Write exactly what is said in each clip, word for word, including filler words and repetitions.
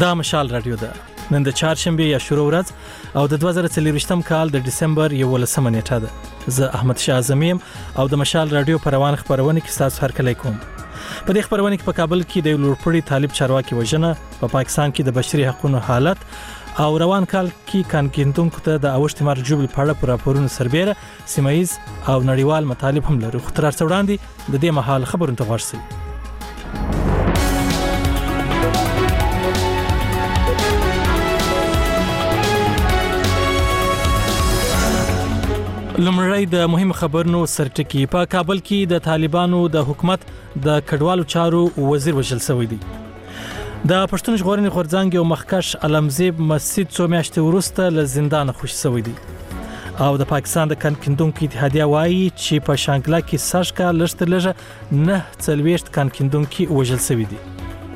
دا مشال رادیو ده. نن د چهارشنبه یا شروع ورځ او د دوه زره څلرویشتم کال د دسمبر یولسمه نیټه ده. زه احمد شاه اعظمیم او د مشال رادیو پر روان خبرونه کې تاسو هرکلی کوم. په دې خبرونه کې په کابل کې د لوړپوړي طالب چارواکي وژنه، په پا پاکستان کې د بشري حقوقو حالت او روان کال کې کانکیندونکو ته د اوشت مار جوبل په اړه راپورونه سربېره سیمایي او نړیوال مطالب هم لري. خو تر څو وړاندې د دې مهال خبرونه ته ورسئ. لمړی د مهم خبرونو سرټکی. په کابل کې د طالبانو د حکومت د کډوالو چارو وزیر وژل شوی دی. د پښتون ژغورنې غورځنګ یو مخکش علمزیب مسجد څو میاشتې وروسته له زندان خوشي شوی دی. او د پاکستان د کانکیندونکو اتحادیه وایي چې په شانګله کې ساشکا لږتر لږه نه څلوېښت کانکیندونکو وژل شوی دي.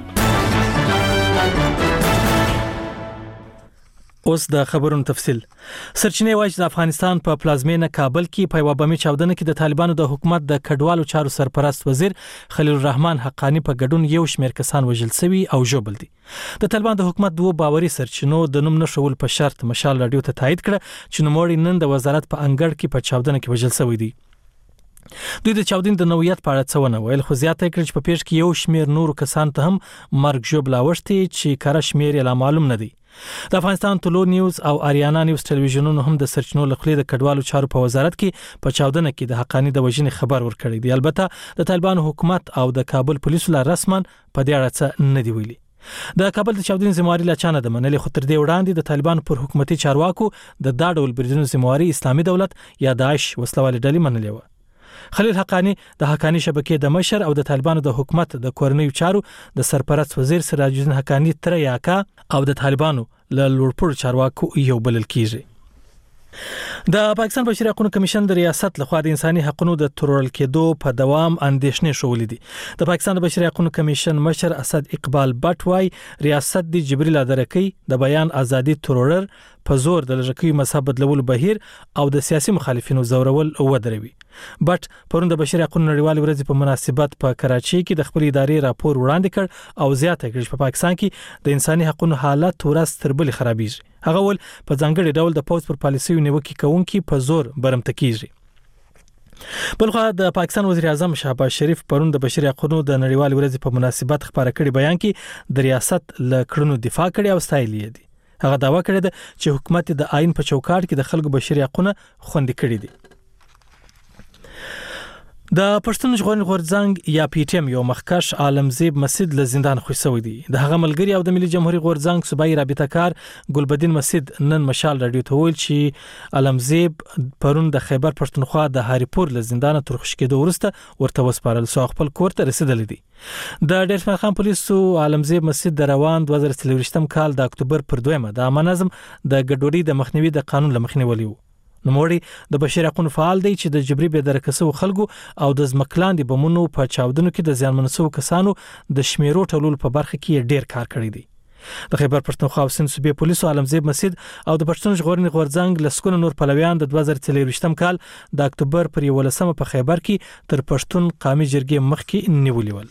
اوس د خبرونو تفصیل. سرچینې وايي چې د افغانستان په پلازمینه کابل کې په یوه بمي چاودنه کې د طالبانو د حکومت د کډوالو چارو سرپرست وزیر خلیل الرحمن حقانی په ګډون یو شمېر کسان وژل شوي او ژوبل دي. د طالبانو د حکومت دوه باوري سرچینو د نوم نشول په شرط مشال رادیو ته تایید کړه چې نوموړي نن د وزارت په انګړ کې په چاودنه کې وژل شوي دي. دوی د چاودنې د نوعیت په اړه څه ونه ویل، خو زیاته کړ چې په پیښ کې یو شمېر نورو کسان ته هم مرګ ژوبل اوښتي چې کره شمېر یې لا معلوم نه دی. د افغانستان طلوع نیوز او اریانا نیوز ټلویزیونونو هم د سرچینو لخوا د کډوالو چارو په وزارت کې په چاودنه کې د حقانی د وژنې خبر ورکړی دی. البته د طالبانو حکومت او د کابل پولیسو لا رسما په دې اړه څه نه دی ویلي. د کابل د چاودنې ذمہواري لا چانه د منلې، خو تر دې وړاندې د طالبانو پر حکومتي چارواکو د دا ډول بریدونو ذمہواري اسلامي دولت یا داعش وسلوالې ډلې منلې و. خلیل حقانی د حقانی شبکې د مشر او د طالبانو د حکومت د کورنیو چارو د سرپرست وزیر سراج الدین حقانی تر یاکا او د طالبانو له لوړپوړو چارواکو یو بلل کیږي. د پاکستان بشري حقوقو کمیشن د ریاست لخوا د انساني حقوقو د ترورل کېدو په دوام اندېښنې شولې دي. د پاکستان بشري حقوقو کمیشن مشر اسد اقبال بټ وايي ریاست د جبريل ادرکۍ د بیان ازادي ترورر په زور د لږکي مذهب بدلولو بهیر او د سیاسي مخالفینو زورول ودروي. بټ پرون د بشري حقوقو نړیوال ورځ په مناسبت په کراچۍ کې د خپل ادارې راپور وړاندې کړ او زیاته کړ چې په پاکستان کې د انساني حقوقو حالت ورځ تر بلې خرابېږي. هغه ول په ځانګړي ډول د پوز پر پالیسیو نیوکې کوونکي په زور برمته کیږي. بلخو د پاکستان وزیر اعظم شهباز شریف پرون د بشري حقوقو د نړیوال ورځ په مناسبت خبره کړې بیان کې د ریاست له کړنو دفاع کړې او ستایلې دي. هغه داوا کړې ده چې حکومت د آئین په چوکاټ کې د خلکو بشري حقوقونه خوندي کړي دي. د پښتون ژغورنې غورځنګ یا پی ټی ایم یو مخکش عالمزیب مسجد له زندان خوشي شوی دی. د هغه ملګری او د ملي جمهوریت غورځنګ صوبایي رابطه کار ګلبدین مسجد نن مشال رادیو ته ویل چې عالمزیب پرون د خیبر پښتونخوا د هاریپور له زندان تر خوشي کېدو وروسته ورته وسپارل سو خپل کور ته رسیدلی دی. د ډیر شمېر خان پولیسو عالمزیب مسجد د روان دوه زره څلرویشتم کال د اکتوبر پر دویمه د امن نظم د ګډوډۍ د مخنیوي د قانون لمخې نیولی و. نوموړي د بشري حقوقو فعال دی چې د جبري بې درکسو خلکو او د ځمکلاندې بمونو په چاودنو کې د زیانمنسو کسانو د شمیرو ټولولو په برخه کې ډیر کار کړی دی. د خیبر پښتونخوا او سند صوبې پولیسو عالمزیب مسجد او د پښتون ژغورنې غورځنګ لسکونه نور پلویان د دوه زره څلرویشتم کال د اکتوبر پر یولسمه په خیبر کې تر پښتون قومي جرګې مخکې نیولي ول.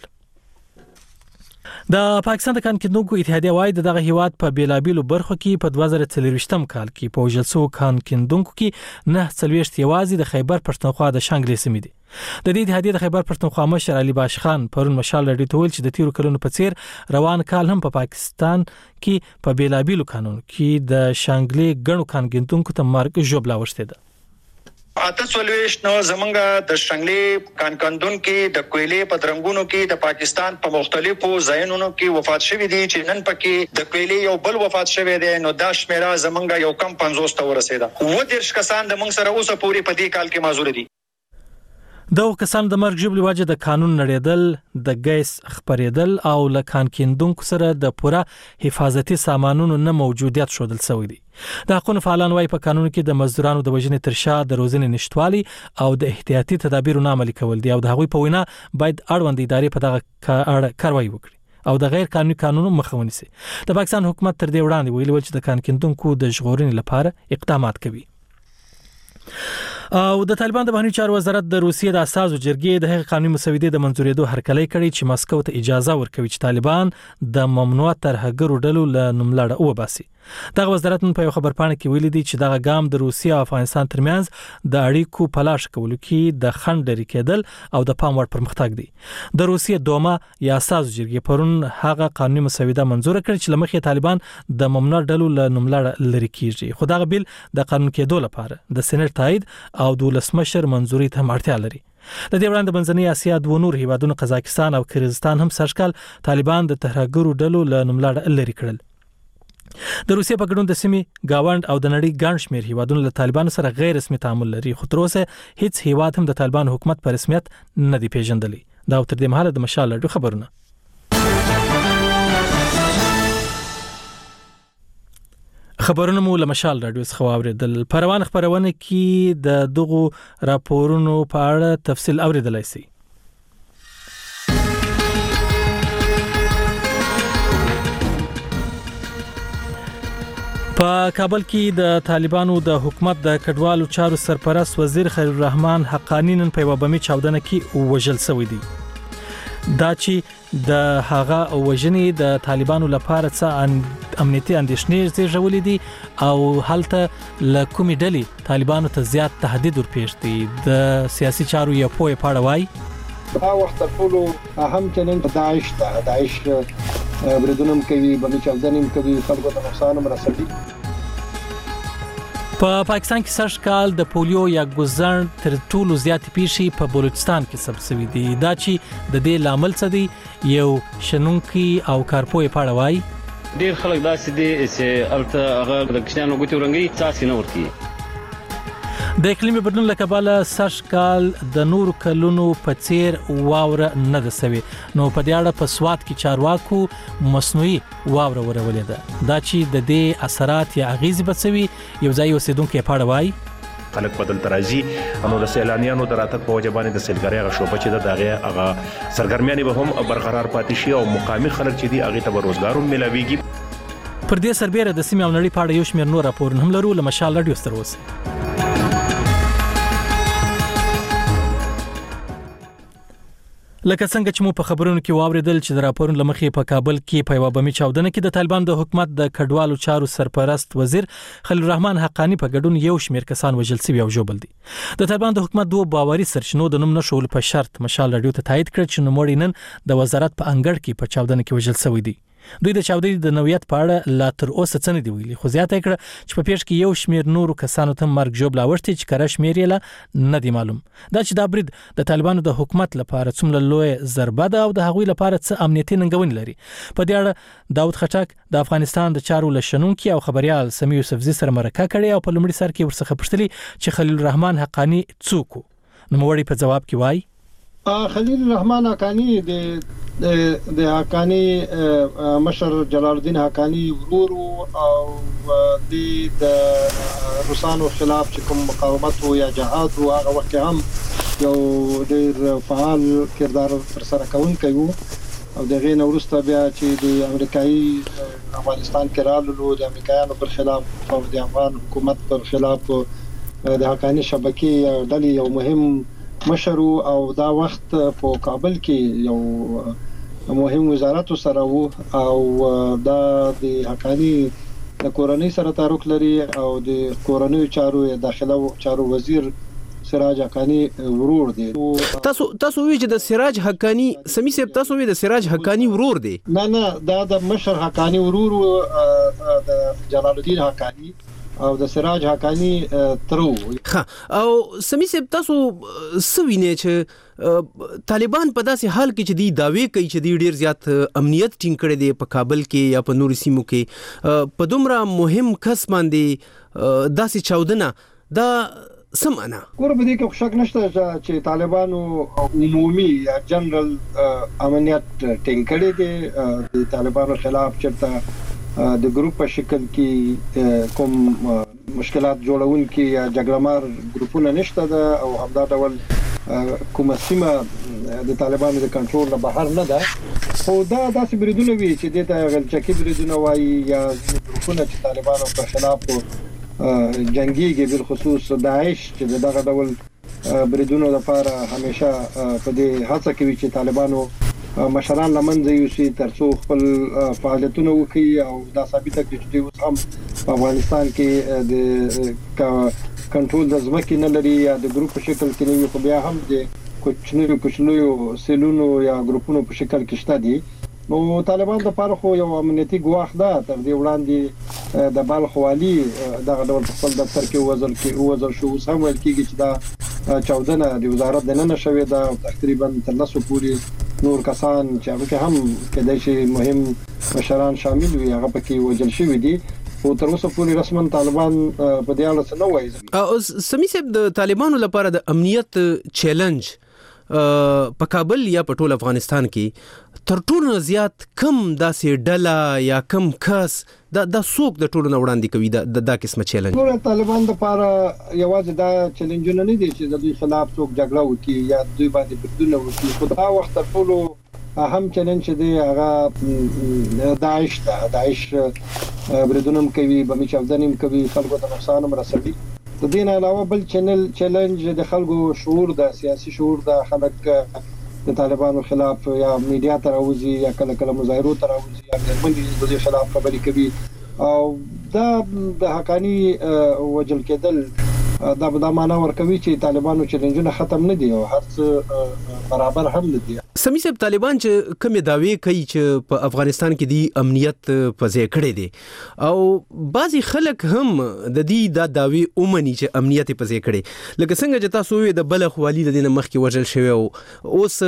د پاکستان د کانکیندونکو اتحادیه وايي دغه هیواد په بیلابیلو برخو کې په دوه زره څلرویشتم کال کې په وژل شوو کانکیندونکو کې نه څلوېښت یوازې د خیبر پښتونخوا د شانګلې سیمې دي. د دې اتحادیې د خیبر پښتونخوا مشر علي باش خان پرون مشال رادیو ته ویل چې د تیرو کلونو په څیر روان کال هم په پا پاکستان کې په بیلابیلو قانون کې د شانګلې ګڼو کانکیندونکو ته مرګ ژوبل اوښتي ده. اته څلوېښت نو زمونږ د شنګلې کانکندون کې د کویلې په درنګونو کې د پاکستان په مختلفو ځایونو کې وفات شوي دي چې نن پکې د کویلې یو بل وفات شوی دی. نو دا شمیره زمونږ یو کم پنځوس ته ورسېده. اووه دېرش کسان د موږ سره اوسه پورې په دې کال کې معذور دي. دغه کسان د مرګ ژوبلې وجه د قانون نړیدل، د ګیس خپرېدل او له کانکیندونکو سره د پوره حفاظتي سامانونو نه موجودیت ښودل شوی دی. د حقوقو فعالان وايي په قانون کې د مزدورانو د وژنې تر شا د روزنې نشټوالي او د احتیاطي تدابیرو نه عملي کول دي او د هغوی په وینا باید اړوند ادارې په دغه کاروایی وکړي او د غیر قانوني قانونو مخه ونیسي. د پاکستان حکومت تر دې وړاندې ویلي و چې د کانکیندونکو د ژغورنې لپاره اقدامات کوي. او د طالبان د بهرنیو چارو وزارت د روسیې د اساسو جرګې د هغې قانوني مسودې د منځورېدو هرکلی کړی چې مسکو ته اجازه ورکوي چې طالبان د ممنوع ترهګرو ډلو له نوملړه وباسي. دغه وزارت نن په یو خبرپاڼه کې ویلي دی چې دغه ګام د روسیې او افغانستان ترمنځ د اړیکو پلاش کولو کې د خنډ لري کېدل او د پام وړ پرمختګ دی. د روسیې دوما یا اساسو جرګې پرون هغه قانوني مسوده منزور کړ چې لمخې طالبان د ممنوع ډلو له نوملړه لري کیږي. خو دغه بیل د قانون کېدو لپاره د سېنات تایید او د ولسمشر منزوري ته اړتیا لري. د دې وړاندې منځنۍ اسیا دوه نور هیوادونو قزاقستان او کرغستان هم سږکال طالبان د ترهګرو ډلو له نوملړه لري کړل. د روسیې په ګډون د سیمې گاوند او د نړۍ ګڼ شمېر هیوادونو له طالبانو سره غیر رسمي تعامل لري، خو تر اوسه هیڅ هیواد هم د طالبان حکومت په رسمیت نه دی پیژندلی. دا تر دې مهاله د مشال لړ خبرونه. خبرونه مو له مشال رادیو څخه واوریدل. پروان خبرونه کې د دغو راپورونو په اړه تفصیل اوریدلای شئ. په کابل کې د طالبانو د حکومت د کډوالو چارو سرپرست وزیر خلیل الرحمن حقانی نن په یوه بمي چاودنه کې وژل شوی دی. دا چې د هغه وژنې د طالبانو لپاره څه امنیتي اندېښنې زیږولې دي او هلته له کومې ډلې طالبانو ته زیات تهدید ورپېښ دی. د سیاسي چارو یو پوه پاړه وایي دا وخت ټولو اهم چیلنج داعش ته داعش بریدونم کوي، بمي چاودنې کوي، خلکو ته نقصان هم رسوي. په پاکستان کې سږ کال د پولیو یا ګوزن تر ټولو زیات پیښې په بلوچستان کې ثبت شوې دي. دا چې د دې لامل څه دی یو شنونکي او کارپوی پاړه وایي ډیر خلک داسې دي چې الته هغه د کښنانو ګوتې ورنګي څاڅکي نه ورکي. د اقلیمي بدلون له کبله سږ کال د نورو کلونو په څیر واوره نه ده سوي، نو په دې اړه په سوات کې چارواکو مصنوعي واوره ورولې ده. دا چې د دې اثرات یا اغیزې به سوي یو ځای اوسیدونکو یې پاړه وایي خلک بدل ترازی انو د سیلانیانو د راتګ په وجه باندې د سیلګرۍ هغه شوبه چې د دغه هغه سرګرمیانې به هم برقرار پاتې شي او مقامي خلک چې دي هغه ته روزګار هم ملاويږي. پر دې سربېره د سیمې او نړۍ په اړه یو شمېر نور راپورونه هم لرو. له مشال رادیو ستر اوسئ. لکه څنګه چې مو په خبرونو کې واوریدل چې د راپورونو لمخې په کابل کې په یوه بمي چاودنه کې د طالبان د حکومت د کډوالو چارو سرپرست وزیر خلیل الرحمن حقانی په ګډون یو شمېر کسان وژل شوي او ژوبل دي. د طالبان د حکومت دوه باوري سرچینو د نوم نشول په شرط مشال رادیو ته تایید کړ چې نوموړي نن د وزارت په انګړ کې په چاودنه کې وژل شوی دي. دوی د چاودنې د نوعیت په اړه لا تر اوسه څه نه دی ویلي، خو زیاته کړه چې په پیښ کې یو شمېر نورو کسانو ته مرګ ژوبل اوښتي چې کره شمېر یې لا نه دی معلوم. دا چې دا برید د طالبانو د حکومت لپاره څومره لوی ضربه ده او د هغوی لپاره څه امنیتي ننګونې لري، په دې اړه داود خټک د افغانستان د چارو له شنونکي او خبريال سمیع یوسفزي سره مرکه کړې او په لومړي سر کې ورڅخه پوښتلي چې خلیل الرحمن حقانی څوک و. نوموړي په جواب کې وایي خلیل الرحمن حقانی د د حقانی مشر جلال الدین حقانی ورور او د روسانو خلاف چې کوم مقاومت او یا جهاد او هغه وخت هم یو ډېر فعال کردار تر سره کوونکی وو او دغه نو وروسته بیا چې د امریکایي افغانستان کې رالو د امریکایانو پر خلاف او د افغان حکومت پر خلاف د حقانی شبکې ډلې یو مهم مشر او دا وخت په کابل کې یو مهم وزارت سره وو او دا د حقانی د کورنۍ سره تعلق لري او د کورنۍ چارو داخله چارو وزیر سراج حقانی ورور دی. تاسو تاسو وی چې د سراج حقانی سمي سپ تاسو وی د سراج حقانی ورور دی؟ نه نه دا د مشر حقانی ورور د جلال الدین حقانی او د سراج حقانی ترو. او سمي سپ تاسو سوینه چې طالبان په داسې حال کې چې دی داوی کوي چې دی ډیر زیات امنیت ټینګ کړی دی په کابل کې یا په نورو سیمو کې په دومره مهم کس باندې داسې چاودنه دا سمانا کور به دې کې شک نشته چې طالبانو عمومي یا جنرال امنیت ټینګ کړی دی. د طالبانو خلاف چرته د ګروپ په شکل کې کوم مشکلات جوړون کې یا جګړمار ګروپونه نشته ده او همدا ډول کومه سیمه د طالبانو د کنټرول نه بهر نه ده. خو دا داسې بریدونه وی چې د غلچکی بریدونه وایي یا ګروپونه چې طالبانو په خلاف جنگيږي بل خصوص داعش چې دغه ډول بریدونو لپاره همیشه په دې هڅه کوي چې طالبانو مشران لمنځه یوسي ترڅو خپل فعالیتونه وکړي او دا ثابته کړي چې اوس هم په افغانستان کې د کنټرول د ځمکې نه لري یا د ګروپ په شکل کې نه وي، خو بیا هم د کوچنیو کوچنیو سیلونو یا ګروپونو په شکل کې شته دي. نو طالبان د لپاره خو یو امنیتي ګواښ ده. تر دې وړاندې د بلخ والي دغه ډول خپل دفتر کې وزل کې وزل شو، اوس هم ویل کېږي چې دا چاودنه د وزارت د نن شوې ده، تقریبا تر لسو پورې نور کسان چې هغه هم کېدای شي مهم مشران شامل وي هغه پکې وژل شوي دي، او تر اوسه پورې رسمن طالبان په دې اړه څه نه وایي. او سمي صاحب د طالبانو لپاره د امنیت چیلنج په کابل یا په ټول افغانستان کې تر ټولو زیات کم داسې ډله یا کم کس دا د سوق د ټولو وړاندې کوي دا د قسمه چیلنج؟ ټول طالبان د لپاره یوازې دا چیلنجونه نه دي چې د دوی خلاف څوک جګړه وکړي یا دوی باندې بدلونه وکړي، خو دا وخت تر ټولو اهم چیلنج دی هغه داعش ده. داعش بریدونه کوي، بمي چاودنې کوي، خلکو ته نقصان هم رسوي. د دې نه علاوه بل چینل چیلنج د خلکو شعور د سیاسي شعور د خلک د طالبانو خلاف یا میډیا ته راوځي یا کله کله مظاهرو ته راوځي یا د دې خلاف خبرې کوي، او دا د حقانی وجل کېدل دا به دا معنا ورکوي چې طالبانو چیلنجونه ختم نه دي او هر څه برابر هم نه دي. سمي صاحب طالبان چې کوم داوی کوي چې په افغانستان کې دی امنیت په ځای کړی دي، او بعضي خلک هم د دې دا داوی اومني چې امنیت په ځای کړی، لکه څنګه چې تاسو وې د بلخ والی د دې مخ کې وژل شوی او اوس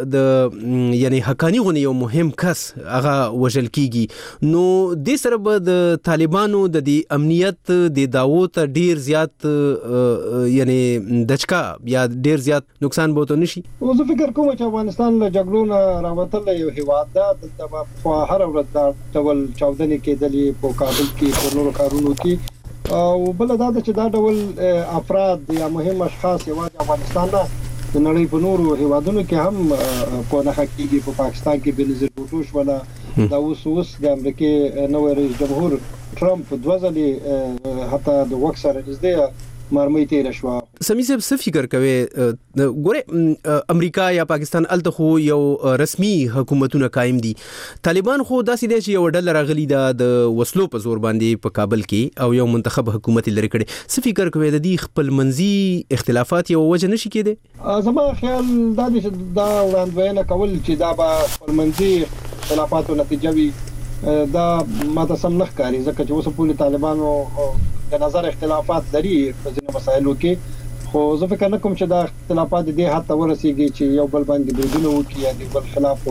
د یعنی حقانی غونې یو مهم کس هغه وژل کیږي، نو د سره به د طالبانو د دې امنیت د داوو ته ډیر زیات یعنی دچکا یا ډیر زیات نقصان به ونه شي. او زه فکر کوم چې افغانستان له جګړو نه راوتل یو هیواد ده، دلته په هر ورځ دا ډول چاودنې کېدلې په کابل کې په نورو کارونو کې، او بل دا چې دا ډول افراد یا مهم اشخاص یوازې افغانستان نه د نړۍ په نورو هیوادونو کې هم په نه حقيقي په پاکستان کې بنظیر بوټو شولا، دا اوس اوس د امریکای نوې رئیس جمهور ټرمپ دوه ځلې حتی د وخت سره نږدې مرمۍ تیر شو. سمي صاحب څه فکر کوي ګوره امریکا یا پاکستان الته خو یو رسمي حکومتونه قائم دي، طالبان خو داسې دي چې یو ډله راغلي ده د وسلو په زور باندې په کابل کې او یو منتخب حکومت لري کړي، څه فکر کوي د دې خپل منځي اختلافات یو وجه نشي کېده؟ زما خیال دا دي چې دا وړاندوینه کول چې دا به خپل منځي اختلافاتو نتیجه وي دا ماته سم نه ښکاري، ځکه چې اوس په طالبانو د نظر اختلافات لري په ځینو مسایلو کې، خو زه فکر نه کوم چې دا اختلافات دې حد ته ورسیږي چې یو بل باندې بریدونه وکړي یا د بل خلاف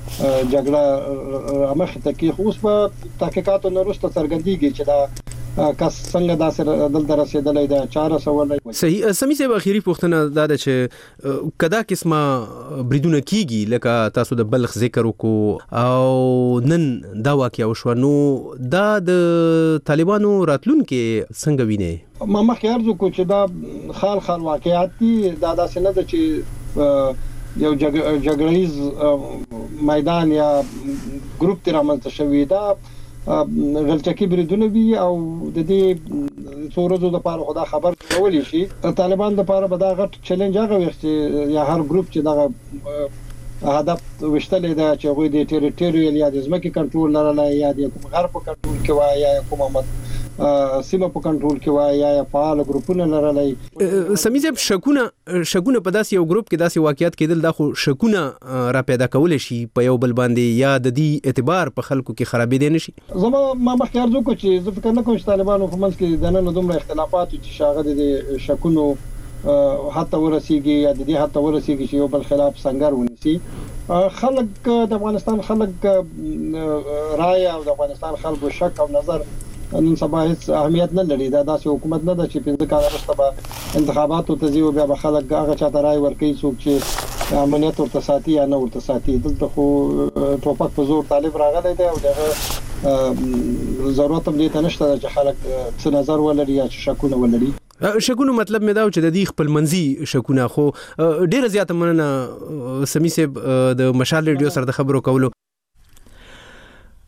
جګړه رامخ ته کې. خو اوس په تحقیقاتو نه وروسته څرګندېږي چې دا کس څنګه داسې دلته رسیدلای دا چاره سوالای. صحیح. سمي صاحب اخیری پوښتنه دا ده چې کدا قسمه بریدونه کیږي لکه تاسو د بلخ ذکر وکړو او نن دا واقعیا وشو، نو دا د طالبانو راتلونکو څنګه ویني؟ ما مخکې ارزو کو چې دا خال خال واقعیات دي، دا داسې نه ده چې یو جګړیز میدان یا ګروپ تر رامنځته شوی، دا غلطکی بریدونه وی او د دې څورزو د پاره خدا خبر کولې شي. طالبان د پاره به دا غټ چیلنج هغه وخت یا هر ګروپ چې دا هدف وشتلې ده چې غوي د ټریټوریال یا د ځمکې کنټرول لرلای یا د کوم غرب کنټرول کې وای یا کوم امت سیمه په کنټرول کې وای یا فعال ګروپونه لرلای. سمي صاحب شکونه شکونه په داسې یو ګروپ کې داسې واقعیت کېدل دا خو شکونه را پیدا کول شي په یو بل باندې یا د دې اعتبار په خلکو کې خرابې دي نشي. زما ما مخکې ارزو کو چې زه فکر نه کوم چې طالبانو په منځ کې د نن دومره اختلافات چې شاغله د شکونو حتی ورسیږي یا د دې حتی ورسیږي چې یو بل خلاف څنګه ونیسي. خلک د افغانستان خلک رائے او د افغانستان خلکو شک او نظر نن سبا هیڅ اهمیت نه لري. دا داسې حکومت نه ده چې پنځه کال وروسته به انتخاباتو ته ځي او بیا به خلک هغه چاته رائے ورکوي څوک چې امنیت ورته ساتي یا نه ورته ساتي. دلته خو ټوپک په زور طالب راغلی دی او دغه ضرورت هم دې ته نشته چې خلک څه نظر ولري یا شکونه ولري. شکونه مطلب مې دا چې د دې خپل منځي شکونه خو ډیره زیاته مننه سمي صاحب د مشال ریډیو سره د خبرو کولو.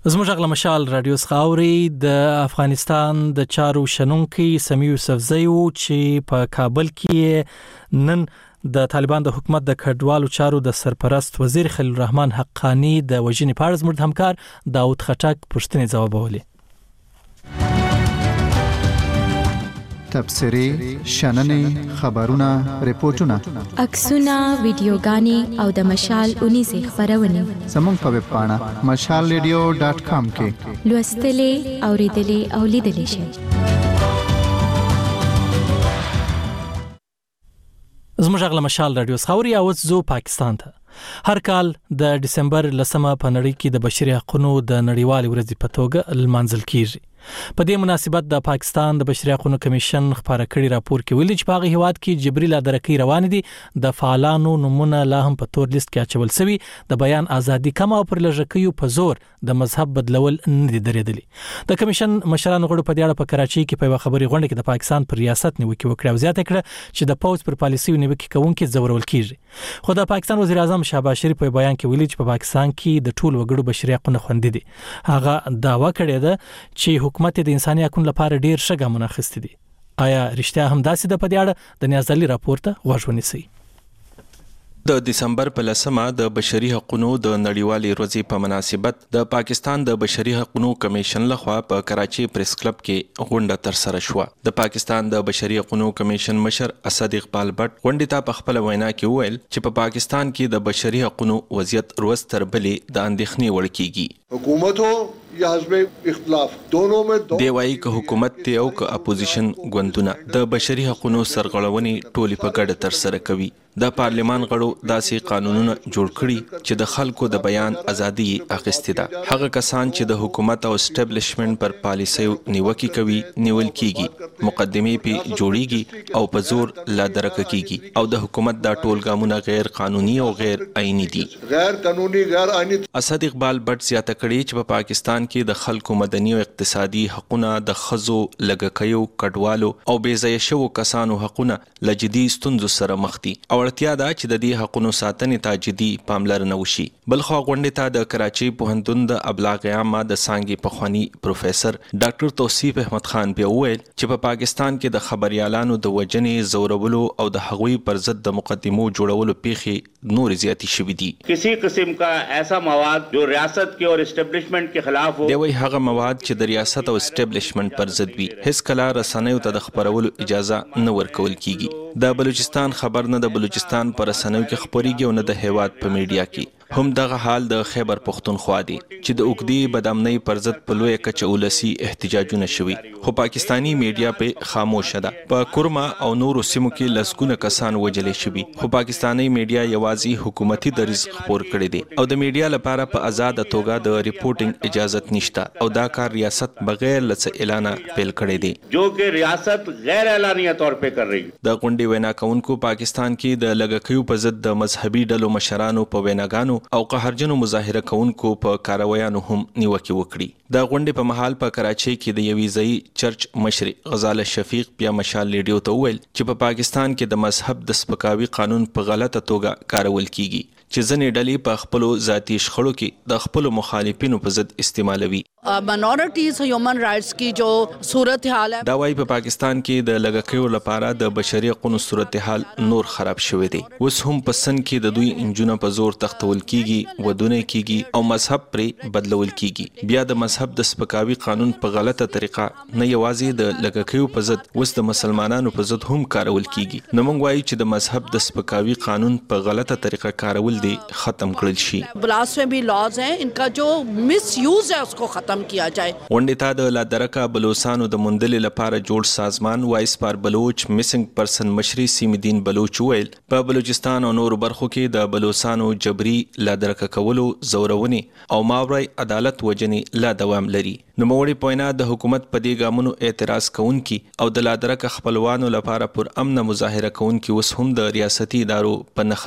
زموږ غږ مشال رادیو خاوري د افغانستان د چارو شنونکي سمیع یوسفزئی چې په کابل کې نن د طالبان د حکومت د کډوالو چارو د سرپرست وزیر خلیل الرحمن حقانی د وژنې په اړه زموږ همکار داود خټک پوښتنې ځوابولې. تبصرې، شننې، خبرونه، ریپورتونه، عکسونه، ویډیوګانې او د مشال اونیزه خبرونه زموږ په ویب پاڼه مشال ریډیو ډاټ کام کې لوستلې، اوریدلې او لیدلې شئ. زموږ غږ مشال رادیو خاوري اوس زو پاکستان ته. هر کال د دسمبر لسمه په نړۍ کې د بشري حقوقو د نړیوالې ورځې په توګه لمانځل کیږي. په دې مناسبت د پاکستان د بشري حقوقو کمیشن خبره کړي راپور کې ویلي چې په هغه هیواد کې جبري لادرکۍ روان دي، د فعالانو نمونه لا هم په تور لیست کې اچول شوی، د بیان ازادي کم او پر لږکیو په زور د مذهب بدلول نه دي درېدلي. د کمیشن مشرانو غړو په دې اړه په کراچۍ کې په خبري غونډه کې د پاکستان پر ریاست نیوکه وکړه او زیاته کړه چې د پوز پر پالیسي نیوکه کوونکي زورول کیږي. خو د پاکستان وزیر اعظم شهباز شریف په بیان کې ویلي چې په پاکستان کې د ټول وګړو بشري حقوق خوندي دي. هغه داوا کړې ده چې حکومت د انساني حقوقو لپاره ډیر ښه ګامونه اخیستي دي. آیا رښتیا هم داسې ده؟ په دې اړه د نیازلي راپور ته غوږ ونیسئ. د دسمبر په لسمه د بشري حقوقو د نړیوالې ورځې په مناسبت د پاکستان د بشري حقوقو کمیشن لخوا په کراچۍ پریس کلب کې غونډه ترسره شوه. د پاکستان د بشري حقوقو کمیشن مشر اسد اقبال بټ غونډې ته په خپل وینا کې وویل چې په پاکستان کې د بشري حقوقو وضعیت روز تر بلې د اندېښنې وړ کیږي. حکومت ہو یا حزب اختلاف دونوں میں دی وايي که حکومت ته او که اپوزیشن ګوندونه د بشري حقوقو سرغړونې ټولې په ګډه ترسره کوي. د پارلیمان غړو داسې قانونونه جوړ کړي چې د خلکو د بیان ازادي اخیستې ده. هغه کسان چې د حکومت او اسټابلیشمنت پر پالیسیو نیوکه کوي نیول کیږي، مقدمې په جوړیږي او په زور لا درک کیږي او د حکومت دا ټول ګامونه غیر قانوني او غیر آئینی دي. غیر قانوني غیر آئینی. اسد اقبال بټ زیاته کړي چې په پاکستان کې د خلکو مدني او اقتصادي حقوقونه، د خزو، لګکیو، کډوالو او بې ځایه شوو کسانو حقوقونه لجدي ستونزو سره مخ دي او اړتیا ده چې د دې حقوقو ساتنې ته جدي پاملرنه وشي. بلخو غونډې ته د کراچۍ پوهنتون د ابلاغ عامه د څانګې پخوانی پروفیسر ډاکټر توصیف احمد خان بیا وویل چې په پاکستان کې د خبريالانو د وجنې، زورولو او د هغوی پر ضد د مقدمو جوړولو پیښې نور زیاتې شوې دي. کسی قسم کا ایسا مواد جو ریاست کے اور اسٹیبلشمنٹ کے خلاف ہو، دی وایي هغه مواد چې د ریاست او اسټابلیشمنت پر ضد وي هیڅ کله رسنیو ته د خبرولو اجازه نه ورکول کیږي. د بلوچستان خبر نه د بلوچستان پر رسنیو کې خبريږي او نه د هیواد په میډیا کې. هم دغه حال د خیبر پختونخوا دی چې د اوګدي بدامنۍ پر ضد په لوی کچه ولسی احتجاجونه شوي، خو پاکستانی میډیا په خاموشه ده. په کورما او نورو سیمو کې لسګونه کسان وجلې شوي، خو پاکستانی میډیا یوازې حکومتي دریځ خبر کړی دی او د میډیا لپاره په آزاد توګه د ریپورټینګ اجازه نشته او دا کار ریاست بغیر لڅ اعلان پیل کړی دی جو کہ ریاست غیر اعلانیه طور په کر رہی. د غونډې وینا کوونکو پاکستان کې د لګکیو په ضد د مذهبي ډلو مشرانو په ویناګانو او قهرجنو مظاهره کوونکو په کاروایانو هم نیوکه وکړي. د غونډې په محل په کراچۍ کې د یوې ځای چرچ مشر غزاله شفیق بیا مشال ریډیو ته وویل چې په پاکستان کې د مذهب د سپکاوي قانون په غلطه توګه کارول کیږي چې ځینې ډلې په خپل ذاتي شخړو کې د خپل مخالفینو په ضد استعمالوي. ماینورټیز هیومن رائټس کی جو صورتحال دا وايي په پاکستان کې د لګکیو لپاره د بشري حقوقو صورتحال نور خراب شوی دی. اوس هم په سن کې د دوی انجونه په زور تختول کیږي، ودونه کیږي او مذهب پرې بدلول کیږي. بیا د مذهب د سپکاوي قانون په غلطه طریقه نه یوازې د لګکیو په ضد اوس د مسلمانانو په ضد هم کارول کیږي. نو موږ وایو چې د مذهب د سپکاوي قانون په غلطه طریقه کارول دی ختم کړل شي. بلاسفیمی لاز ہیں، ان کا جو مس یوز ہے اس کو ختم کیا جائے. غونډې ته د لادرکه بلوچستانو د موندلې لپاره جوړ سازمان وایس پار بلوچ میسنګ پرسن مشري سیم الدین بلوچ ویل په بلوچستان او نور برخو کې د بلوچستانو جبري لادرکه کولو، زورونې او ماورای عدالت وجنې لا دوام لري. نوموړي پوینا د حکومت په دې ګامونو اعتراض کوونکي او د لادرکه خپلوانو لپاره پر امن مظاهره کوونکي اوس هم د ریاستي ادارو په نخ دي.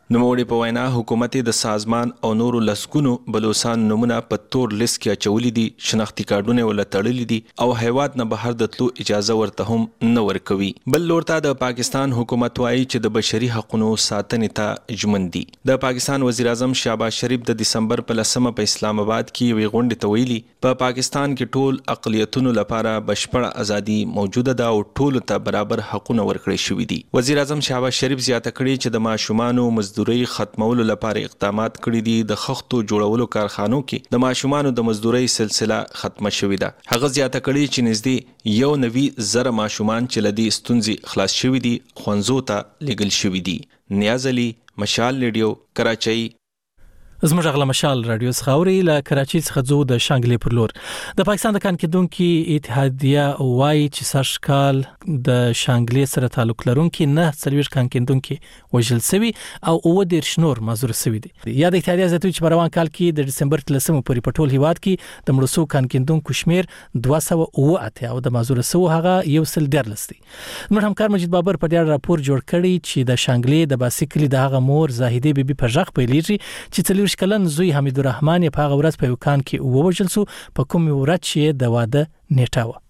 نوموړي په وینا حکومت د سازمان او نورو لسګونو بلوچستان نمونه په تور لیست کې اچولې دي، شناختی کارتونه ول تړلې دي او هیواد نه بهر د تلو اجازه ورته هم نه ورکوي. بل لورته د پاکستان حکومت وايي چې د بشري حقوقو ساتنې ته ژمن دي. د پاکستان وزیر اعظم شهباز شریف د دسمبر په لسمه په اسلام آباد کې وی غونډه ته ویلي په پاکستان کې ټول اقلیتونو لپاره بشپړه ازادي موجوده ده او ټول ته برابر حقوقونه ورکړي شوي دي. وزیر اعظم شهباز شریف زیاته کړې چې د ماشومانو مزدوري ختمولو لپاره اقدامات کړي دي. د خښتو جوړولو کارخانو کې د ماشومانو د مزدوري سلسله ختمه شوې ده. هغه زیاته کړي چې نږدې یو نوي زره ماشومان چې لدی ستونزې خلاص شوي دي ښوونځو ته لیږل شوي دي. نیاز علي، مشال ریډیو، کراچۍ. زموږ غلا مشال رادیو څخه له کراچۍ څخه ځو د شانګلې پر لور. د پاکستان د کان کېدونکو اتحادیه وایي چې سرشکال د شانګلې سره تعلق لرونکي نه څلوېښت کان کېدونکو وژل شوي او اووه دېرش نور معذور شوي دي. یا د اتحادیه زیاتوي چې په روان کال کې د ډسمبر لسمه پورې په ټول هیواد کې د مړو شوو کان کېدونکو شمیر دوه سوه اووه اتیا او د معذور شوو هغه یو سل دیارلس دي. زموږ همکار مجید بابر په ډېر راپور جوړ کړی چې د شانګلې د باسکلي د هغه مور زاهدې بیبي په ژغ پیلېږي چې کلن زوی حمید الرحمن په هغه ورځ په یو کان کې ووژل شو په کوم ورځ چې د واده نیټه وه.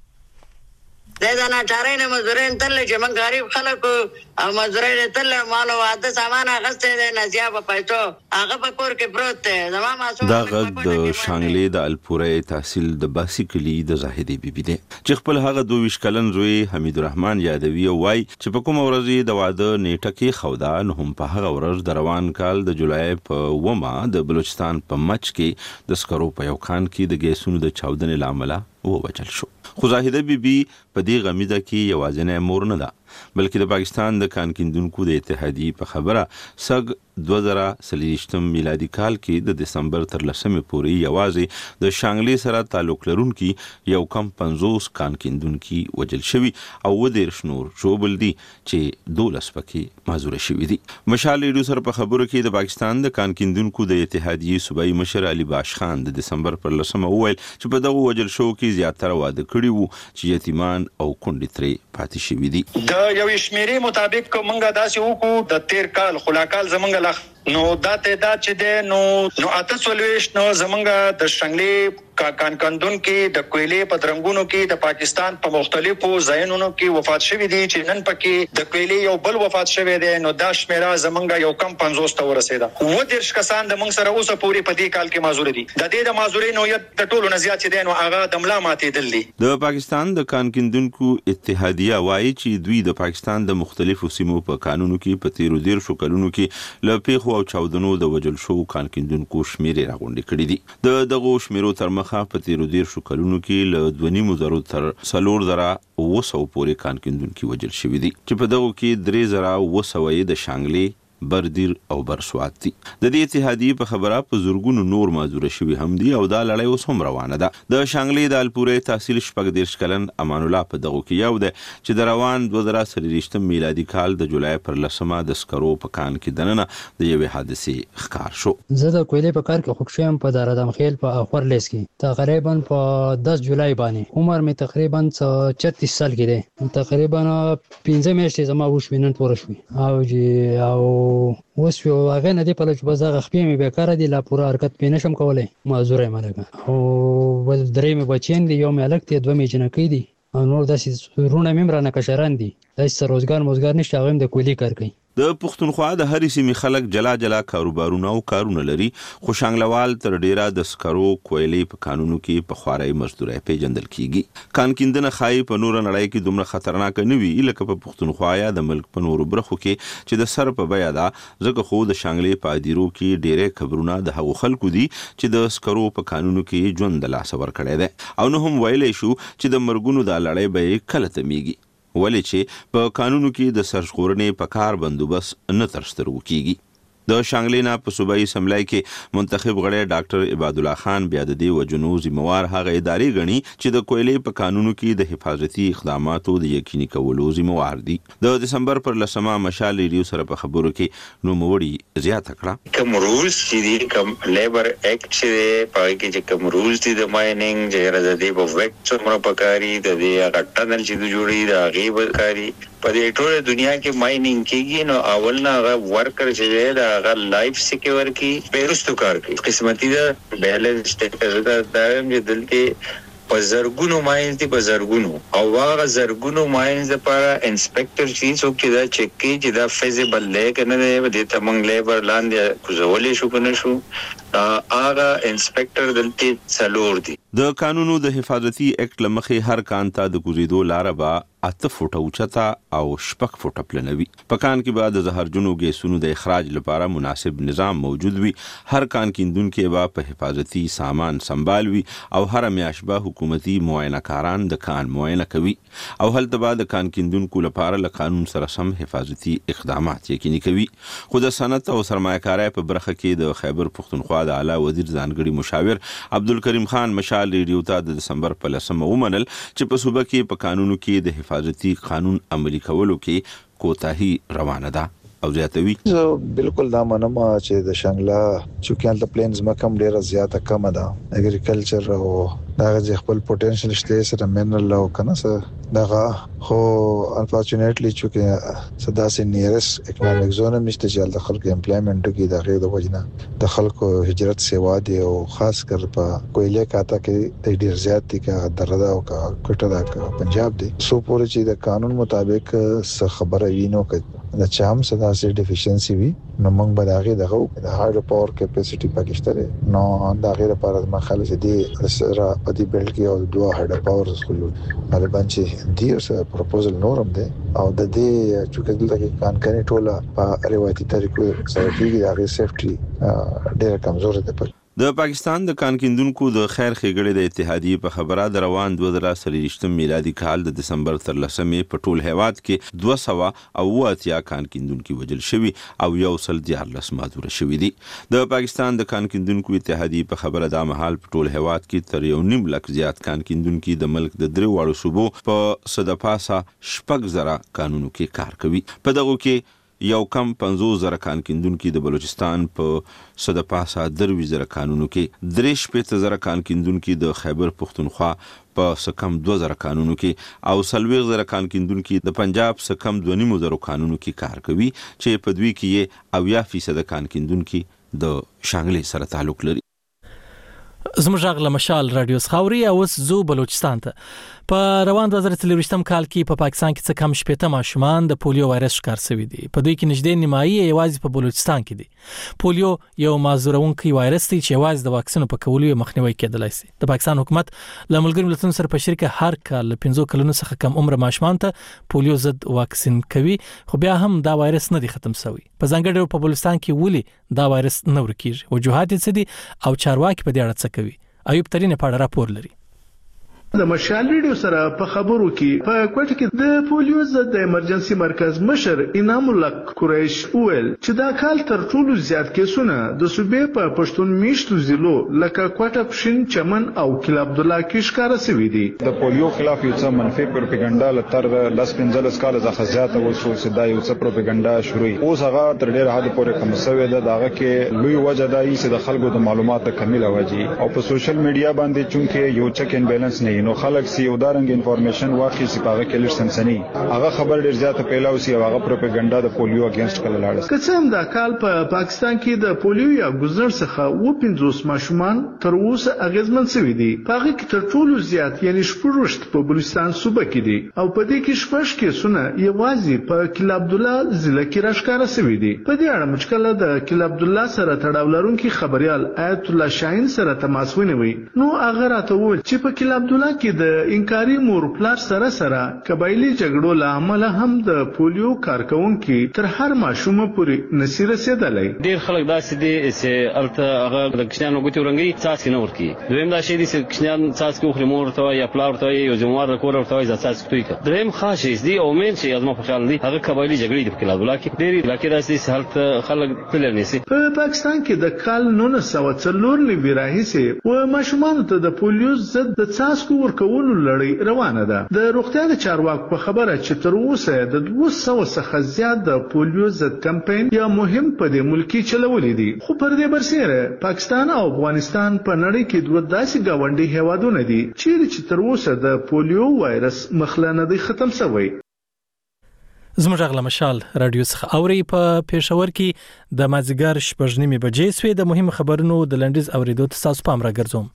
د دا ناچارۍ نه مزدورین تل چې موږ غریب خلک او مزدورین تل مالو واده سامان اخیستی دی نازیه په پیسو هغه په کور کې پروت دی. زما معصوم دا غږ د شانګلې د الپورې تحصیل د باسي کلي د زاهدې بیبي دی چې خپل هغه دوه ویشت کلن زوی حمید الرحمن یادوي او وایي چې په کوم ورځ د واده نیټه کې خودا نو هم په هغه ورځ د روان کال د جولای په اوومه د بلوچستان په مچ کې د سکرو په یو کان کې د ګیسونو د چاودنې له امله ووژل شو. خو زاهده بیبي په دې غمیزه کې یوازینۍ مور نه ده بلکې د پاکستان د کان کیندونکو د اتحادیې په خبره سږ دوه زره څلوېښتم میلادي کال کې د دسمبر تر لسمې پورې یوازې د شانګلې سره تعلق لرونکي یو کم پنځوس کان کیندونکي وژل شوي او اووه دېرش نور ژوبل دي چې دولس پکې معذوره شوي دي. مشال ریډیو سره په خبرو کې د پاکستان د کان کیندونکو د اتحادیې صوبایي مشر علي باش خان د دسمبر پر لسمه وویل چې په دغه وژل شوو کې زیاتره واده کړي وو چې یتیمان او کونډې ترې پاتې شوي دي. د یو شمیرې مطابق موږ داسې وکړو د تیر کال خلاکال زمونږ لخ نو دا تعداد چې ده نو نو اته څلوېښت نو زمونږ د شانګلې کان کندون کې د کویلې په درنګونو کې د پاکستان په مختلفو ځایونو کې وفات شوي دي چې نن پکې د کویلې یو بل وفات شوی دی. نو دا شمیره زمونږ یو کم پنځوس ته ورسېده. اووه دېرش کسان د موږ سره اوسه پورې په دې کال کې معذور دي. د دې د معذورۍ نوعیت د ټولو نه زیات چې دی نو هغه د ملا ماتېدل دي. د پاکستان د کان کیندونکو اتحادیه وایي چې دوی د پاکستان د مختلفو سیمو په قانونو کې په تیرو دېرشو کلونو کې له پیښو او چاودنو د وژل شوو کان کیندونکو شمیرې راغونډې کړي دي. د دغو شمیرو تر مخه په تیرو دېرشو کلونو کې له دوه نیمو زرو تر څلور زره اووه سوه پورې کان کیندونکي وژل شوي دي چې په دغو کې درې زره اووه سوه یې د شانګلې بردیر او برسوات دي. د دې اتحادیې په خبره په زورګونو نور معذوره شوي هم دي او دا لړۍ اوس هم روانه ده. د شانګلې د الپورې تحصیل شپږ دېرش کلن امان الله په دغو کې یو دی چې د روان دوه زره څلوېښتم میلادي کال د جولای پر لسمه د سکرو په کان کې دننه د یوې حادثې ښکار شو. زه د کویلې په کار کې خوښ شوم په دارادم خیل په اخورلیس کې تقریبا په دس جولای باندې. عمر مې تقریبا چتیس سال کې دی. تقریبا پنځه میاشتې زما وشوې نن پوره شوې او جی او اوس یو هغه نه دی په لږ بس هغه خپې مې بیکاره دي لا پوره حرکت پې نشم کولی معذوره یم هلکه او بل درې مې بچیان دي یو مې هلک دی دوه مې جنکۍ دي او نور داسې وروڼه مې هم رانه کشران دي داسې څه روزګار موزګار نشته هغه هم د کویلې کار کوي. د پښتونخوا د هرې سیمې خلک جلا جلا کاروبارونه او کارونه لري خو شانګلوال تر ډیره د سکرو کویلې په کانونو کې په خوارۍ مزدورۍ پیژندل کیږي. کان کیندنه ښایي په نوره نړۍ کې دومره خطرناکه نه وي لکه په پښتونخوا یا د ملک په نورو برخو کې چې د سر په بیه ده ځکه خو د شانګلې په ادیرو کې ډیری خبرونه د هغو خلکو دي چې د سکرو په کانونو کې ژوند د لاسه ورکړی دی او نه هم ویلی شو چې د مرګونو دا لړۍ به یې کله تمیږي ولې چې په قانونو کې د سرژغورنې په کار بندوبست نه تر سترګو کیږي. د شانګلې نه په صوبایي اسمبلی کې منتخب غړی ډاکټر عباد الله خان بیا د دې وجنو ذمہوار هغه ادارې ګڼي چې د کویلې په قانونو کې د حفاظتي اقداماتو د یقیني کولو ذمہوار دي. د دسمبر پر لسمه مشال ریډیو سره په خبرو کې نوموړي زیاته کړه کوم رولز چې دي کوم لیبر اکټ چې دی پای کې چې کوم رولز دي د مایننګ چې راځي د ویکټ څومره پکاري د دې هغه ټنل چې جوړي د هغې پکاري په دې ټول دنیا کې ماینینګ کېږي نو اول نه هغه ورکر چې دی دا هغه لایف سکیور کی بیرستو کار کوي قسمتي دا بیلنس سټیټس دا دایم چې دلته په زرګونو ماینز دي په زرګونو او هغه زرګونو ماینز لپاره انسپکټر چې څوک چې دا چک کوي چې دا فیزیبل دی کنه دی د تمنګ لیبر لاندې کوزولې شو کنه شو هغه انسپکټر دلته څلور دي د قانونو د حفاظتي اکټ لمخې هر کان ته د کوزیدو لار به اته فوټه اوچته او شپږ فوټه پلنوي په کان کې به د زهرجنو ګیسونو د اخراج لپاره مناسب نظام موجود وي هر کان کیندونکو به په حفاظتي سامان سنبال وي او هر میاشت به حکومتي معاینه کاران د کان معاینه کوي او هلته به د کان کیندونکو لپاره له قانون سره سم حفاظتي اقدامات یقیني کوي خو د صنعت او سرمایه‌کارۍ په برخه کې د خیبر پښتونخوا د اعلی وزیر ځانګړي مشاور عبدالکریم خان مشال ریډیو ته د دسمبر په لسمه ومنل چې په صوبه کې په قانونو کې د حفاظتي قانون عملي کولو کې کوتاهي روانه ده او زیاتوي زه بالکل دا منم چې د شنګلا چې کله پلینز مکم ډیره زیاته کم ده اګریکلچر او دا چې خپل پوتنشل شته سره منرل او کنه سره دا خو انفورچونټلی چې صدا سي نیرس اکونومیک زون مشته چې د خلکو امپلایمنت کې د غیر د وجنه د خلکو هجرت سیوا دي او خاص کر په کویله کاته کې ډیر زیات دي کا دردا او کا کټه دا پنجاب دي سو پورې چې د قانون مطابق څه خبره وینو کې د چام صدا سي ډیفیشنسي وي نو موږ به دا غي دغه د هایډرو پاور کیپاسټي پاکستان نو دا غیر لپاره د مخالف دي سره په دې بلډ کې او دوه هایډرو پاور سکول غالبا چې دی اوس پروپوزل نورم دی او د دې چې دلته کې کان کني ټوله په روایتي طریقو سره کېږي دا غي سیفټي ډېر کمزور ده د پاکستان د کان کیندونکو د خیر ښېګړې د اتحادیې په خبره د روان دوه زره څلوېښتم میلادي کال د دسمبر تر لسمې په ټول هیواد کې دوه سوه او اووه اتیا کان کیندونکي وژل شوي او یو سل دیارلس معذوره شوي دي د پاکستان د کان کیندونکو اتحادیې په خبره دا مهال په ټول هیواد کې تر یو نیم لک زیات کان کیندونکي د ملک د درې واړو صوبو په څه د پاسه شپږ زره کانونو کې کار کوي په دغو کې یو کم پنځوس زره کان کیندونکي د بلوچستان په څه د پاسه درویشت زره کانونو کې درې شپېته زره کان کیندونکي د خیبر پښتونخوا په څه کم دوه زره کانونو کې او څلوېښت زره کان کیندونکي د پنجاب څه کم دوه نیمو زرو کانونو کې کار کوي چې په دوی کې یې اویا فیصده کان کیندونکي د شانګلې سره تعلق لري زموږ غږ له مشال رادیو خاوري او اوس زو بلوچستان ته په روان دوه زره څلوېښتم کال کې په پاکستان کې څه کم شپېته ماشومان د پولیو وایرس ښکار شوي دي په دوی کې نږدې نیمایي یوازې په بلوچستان کې دي پولیو یو معذورونکی وایرس دی چې یوازې د واکسینو په کولو یې مخنیوي کېدلای شي د پاکستان حکومت له ملګرو ملتونو سره په شریکه هر کال له پنځو کلونو څخه کم عمر ماشومان ته پولیو ضد واکسین کوي خو بیا هم دا وایرس نه دی ختم شوی په ځانګړي ډول په بلوچستان کې ولې دا وایرس نه ورکیږي وجوهات یې څه دي او چارواکي په دې اړه څه کوي ایوب ترين په اړه راپور لري د مشال ریډیو سره په خبرو کې په کوټه کې د پولیو ضد ایمرجنسي مرکز مشر انعام الله قریش ویل چې دا کال تر ټولو زیات کیسونه د صوبې په پښتون میشتو ضلعو لکه کوټه پښین چمن او کل عبد الله کې ښکار شوی دي د پولیو خلاف یو څه منفي پروپاګاندا لتر لاس پنځلس کال ځخه زیاته وسو چې دا یو څه پروپاګاندا شروع اوس هغه تر ډیره حد پورې کم شوی ده داغه کې لوی وجه ده چې د خلکو د معلوماتو کمی لوجي او په سوشل میډیا باندې چونکه یو چک ان بیلانس نه نو خلک سی او دارنګ انفارمیشن واقعي سپاغه کې لږ سنسني هغه خبر ډیر زیاته پیلاو سی هغه پروپاګاندا د پولیو اگینست کله لاړ که څه هم دا کال په پاکستان کې د پولیو یا ګزر څخه و پنځوس ماشومان تر اوسه اغیزمن شوي دي هغه کې تر ټولو زیات یعنی شپږ په بلوچستان صوبه کې دي او په دې کې شپږ کیسونه یوازې په کل عبد الله ضلع کې راښکاره شوي دي په دې اړه مشکله د کل عبد الله سره تړاو لرونکي خبريال آیت الله شاهین سره تماس ونیوي نو هغه راته وویل چې په کل عبد الله کې د انکاري مور پلار سره سره قبایلی جګړو له امله هم د پولیو کارکونکو تر هر ماشومه پورې نصیر رسیدلای ډیر خلک داسې دي چې الته هغه د کښنانو ګوتې ورنګي څاڅ نه ورکی دویم دا شی دي چې کښنان څاڅ کو خري مور ته یا پلار ته یو جمهور کور ورته ځا څاڅ کوي دریم خاص دي او مين چې ازما په خیال دي هغه قبایلی جګړې د کلا بلا کې ډیر لکه داسې حالت خلک تل نسی په پاکستان کې د کال نولس سوه څلور نوي راهیسې و ماشومان ته د پولیو ضد د څاڅکو ورکول لړۍ روانه ده د روغتیا د چارواکو په خبره چې تر اوسه د دوه سوه څخه زیات د پولیو ضد کمپاین یا مهم په دې ملکی چلولې دي خو پر دې برسېره پاکستان او افغانستان په نړۍ کې دوه داسې گاونډي هیوادونه دي چې چې تر اوسه د پولیو وایرس مخله نه دی ختم شوی زموږ غلا مشال رادیو څخه اوري په پېښور کې د مازیګر شپږ نیمې بجې سوې د مهم خبرونو د لنډیز اوریدو ته تاسو پام راګرځوم.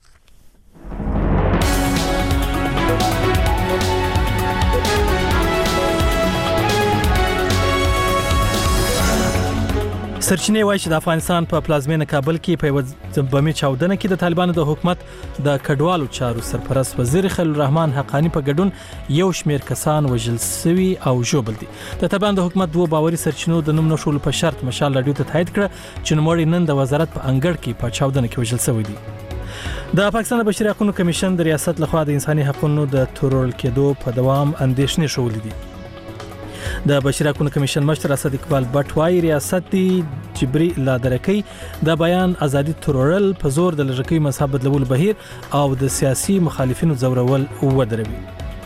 سرچینې وایي چې د افغانستان په پلازمینه کابل کې په یو بمي چاودنه کې د طالبانو د حکومت د کډوالو چارو سرپرست وزیر خلیل الرحمن حقانی په ګډون یو شمېر کسان وژل شوي او ژوبل دي. د طالبانو د حکومت دوه باوري سرچینو د نوم نشول په شرط مشال رادیو ته تایید کړ چې نوموړي نن د وزارت په انګړ کې په چاودنه کې وژل شوی دي. د پاکستان بشري حقوقو کمیشن د ریاست لخوا د انساني حقوقو د تورول کېدو په دوام اندېښنې شولې دي. د بشري حقوقو کمیشن مشر اسد اقبال بټ وايي ریاست جبري لا درکې د بیان ازادي ترورل په زور د لږکي مذهب بدلول بهیر او د سیاسي مخالفینو زورول ودروي.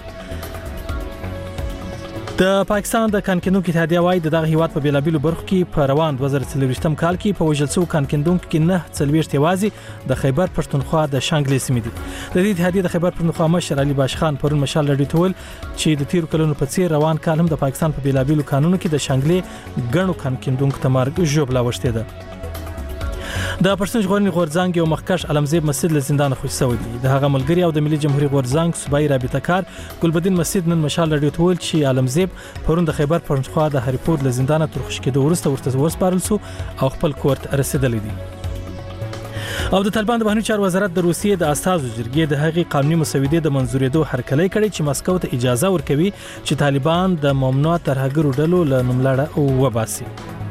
د پاکستان د کانکندونکو اتحادیه وايي دغه هیواد په بیلابیلو برخو کې په روان دوه زره څلوېښتم کال کې په وژل شوو کانکندونکو کې نه څلوېښت یوازې د خیبر پښتونخوا د شانګلې سیمې دي. د دې اتحادیې د خیبر پښتونخوا مشر علي باشخان پرون مشال رادیو ته ویل چې د تیر کلونو په څیر روان کال هم د پاکستان په بیلابیلو قانونو کې د شانګلې ګڼو کانکندونکو ته مرګ ژوبلا وشته ده. د پښتون ژغورنې غورځنګ یو مخکښ علمزیب مسجد له زندان خوشی شوی دی. د هغه ملګری او د ملي جمهوریت غورځنګ صوبایي رابطه کار ګلبدین مسجد نن مشال رادیو ته ویل چې علمزیب پرون د خیبر پښتونخوا د هریپور له زندان تر خوشی کېدو وروسته ورته وسپارل شو او خپل کور ته رسیدلی دی. او د طالبان د بهرنیو چارو وزارت د روسیې د استازو جرګې د هغې قانوني مسودې د منځورېدو هرکلی کړی چې مسکو ته اجازه ورکوي چې طالبان د ممنوع ترهګرو ډلو له نوملړه وباسي.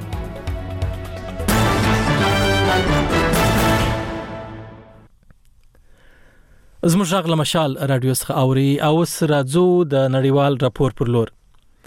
زموږ غلا مشال رادیو څخه اوري او سرازو د نړیوال راپور پر لور.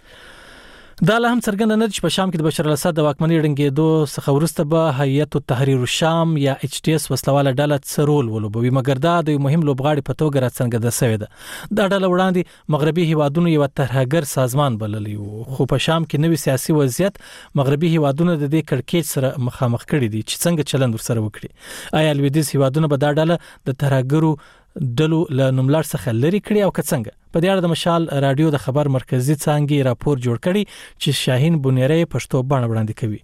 دا له هم څرګنده نه چې په شام کې د بشار الاسد د واکمنۍ ړنګېدو څخه وروسته به هیئت التحریر الشام یا ایچ ټي اس وسلواله ډله څه رول ولوبوي، مګر دا د یو مهم لوبغاړي په توګه راڅرګنده شوې ده. دا ډله وړاندې مغربي هیوادونو یو ترهګر سازمان بللی وو، خو په شام کې نوې سیاسي وضعیت مغربي هیوادونو د دې کړکېچ سره مخامخ کړي دي چې څنګه چلند ورسره وکړي. آیا لویدیځ هیوادونه به دا ډله د ترهګرو ډلو له نوملړ څخه لري کړي او که څنګه؟ په دې اړه د مشال رادیو د خبر مرکزی څانګې راپور جوړ کړي چې شاهین بنيري پښتو باندې وړاندې کوي.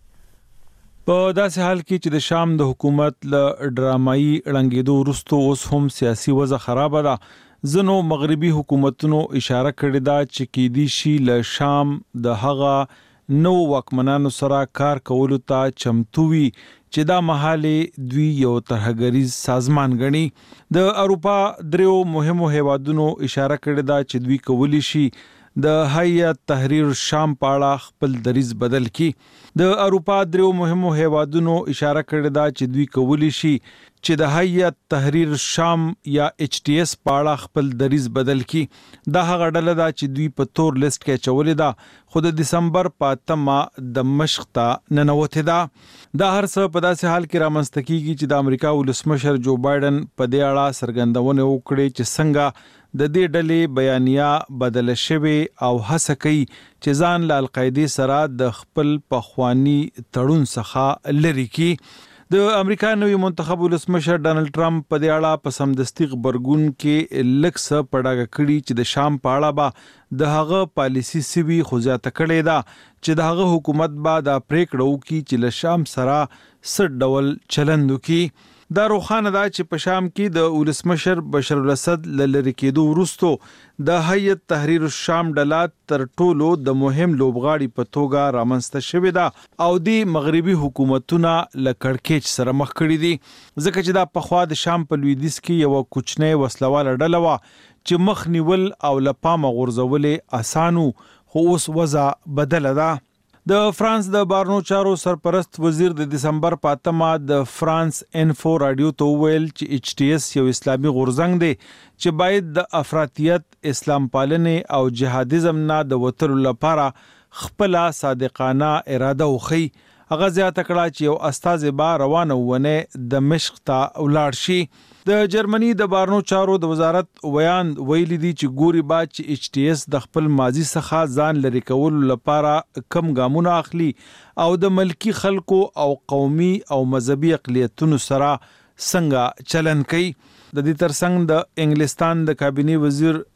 په داسې حال کې چې د شام د حکومت له ډرامایي ړنګېدو وروسته اوس هم سیاسي وضع خراب ده، ځینو مغربي حکومتونو اشاره کړې ده چې کېدی شي له شام د هغه نو واکمنانو سره کار کولو ته چمتو وي چې دا مهاله دوی یو ترهګریز سازمان غني. د اروپا دریو مهمو هیوادونو اشاره کړې ده چې دوی کولی شي د هیئت تحریر الشام په اړه خپل دریځ بدل کړي. د اروپا دریو مهمو هیوادونو اشاره کړې ده چې دوی کولی شي چې د هیئت تحریر الشام یا ایچ ټي اس په اړه خپل دریځ بدل کړي. دا هغه ډله ده چې دوی په تور لیست کې چولې ده، خو د دسمبر په اتمه د مشق ته ننوتې ده. دا هر څه په داسې حال کې رامنځته کیږي چې د امریکا ولسمشر جو بایدن په دې اړه څرګندونه وکړي چې څنګه د دې ډلې بیانیه بدل شوی او هڅه کوي چې ځان له القاعده سره د خپل پخوانی تړون څخه لري کړي. د امریکا نوی منتخب ولسمشر ډانلډ ټرمپ په دې اړه په سمدستي خبرګون کې لږ څه پړاګه کړي چې د شام په اړه به د هغه پالیسی سوي خو زیاته کړې ده چې د هغه حکومت به دا پریکړه وکړي چې له شام سره څه ډول چلند وکړي. دا روښانه ده چې په شام کې د ولسمشر بشار الاسد له لرې کېدو وروسته د هیئت تحریر الشام ډله تر ټولو د مهم لوبغاړي په توګه رامنځته شوې ده او د مغربي حکومتونه له کړکېچ سره مخ کړي دي، ځکه چې دا پخوا د شام په لویدیځ کې یو کوچنی وسلواله ډله وه چې مخ نیول او له پامه غورځولې اسانو، خو اوس وضع بدله ده. د فرانس د بارنو چارو سرپرست وزیر د دسمبر په اتمه د فرانس انفو رادیو ته ویل چې ایچ ټي اس یو اسلامي غورځنګ دی چې باید د افراطیت، اسلام پالنې او جهادیزم نه د وتلو لپاره خپل صادقانه اراده وخی. هغه زیاته کړه چې یو استازی با روانه ونه د مشق ته ولاړ شي. د جرمني د بارنو چارو د وزارت ویان ویلي دي چې ګوري با چې ایچ ټي اس د خپل ماضي څخه ځان لري کولو لپاره کم ګامونه اخلي او د ملکی خلکو او قومي او مذهبي اقلیتونو سره څنګه چلن کوي. د دې ترڅنګ د انګلستان د کابینې وزیر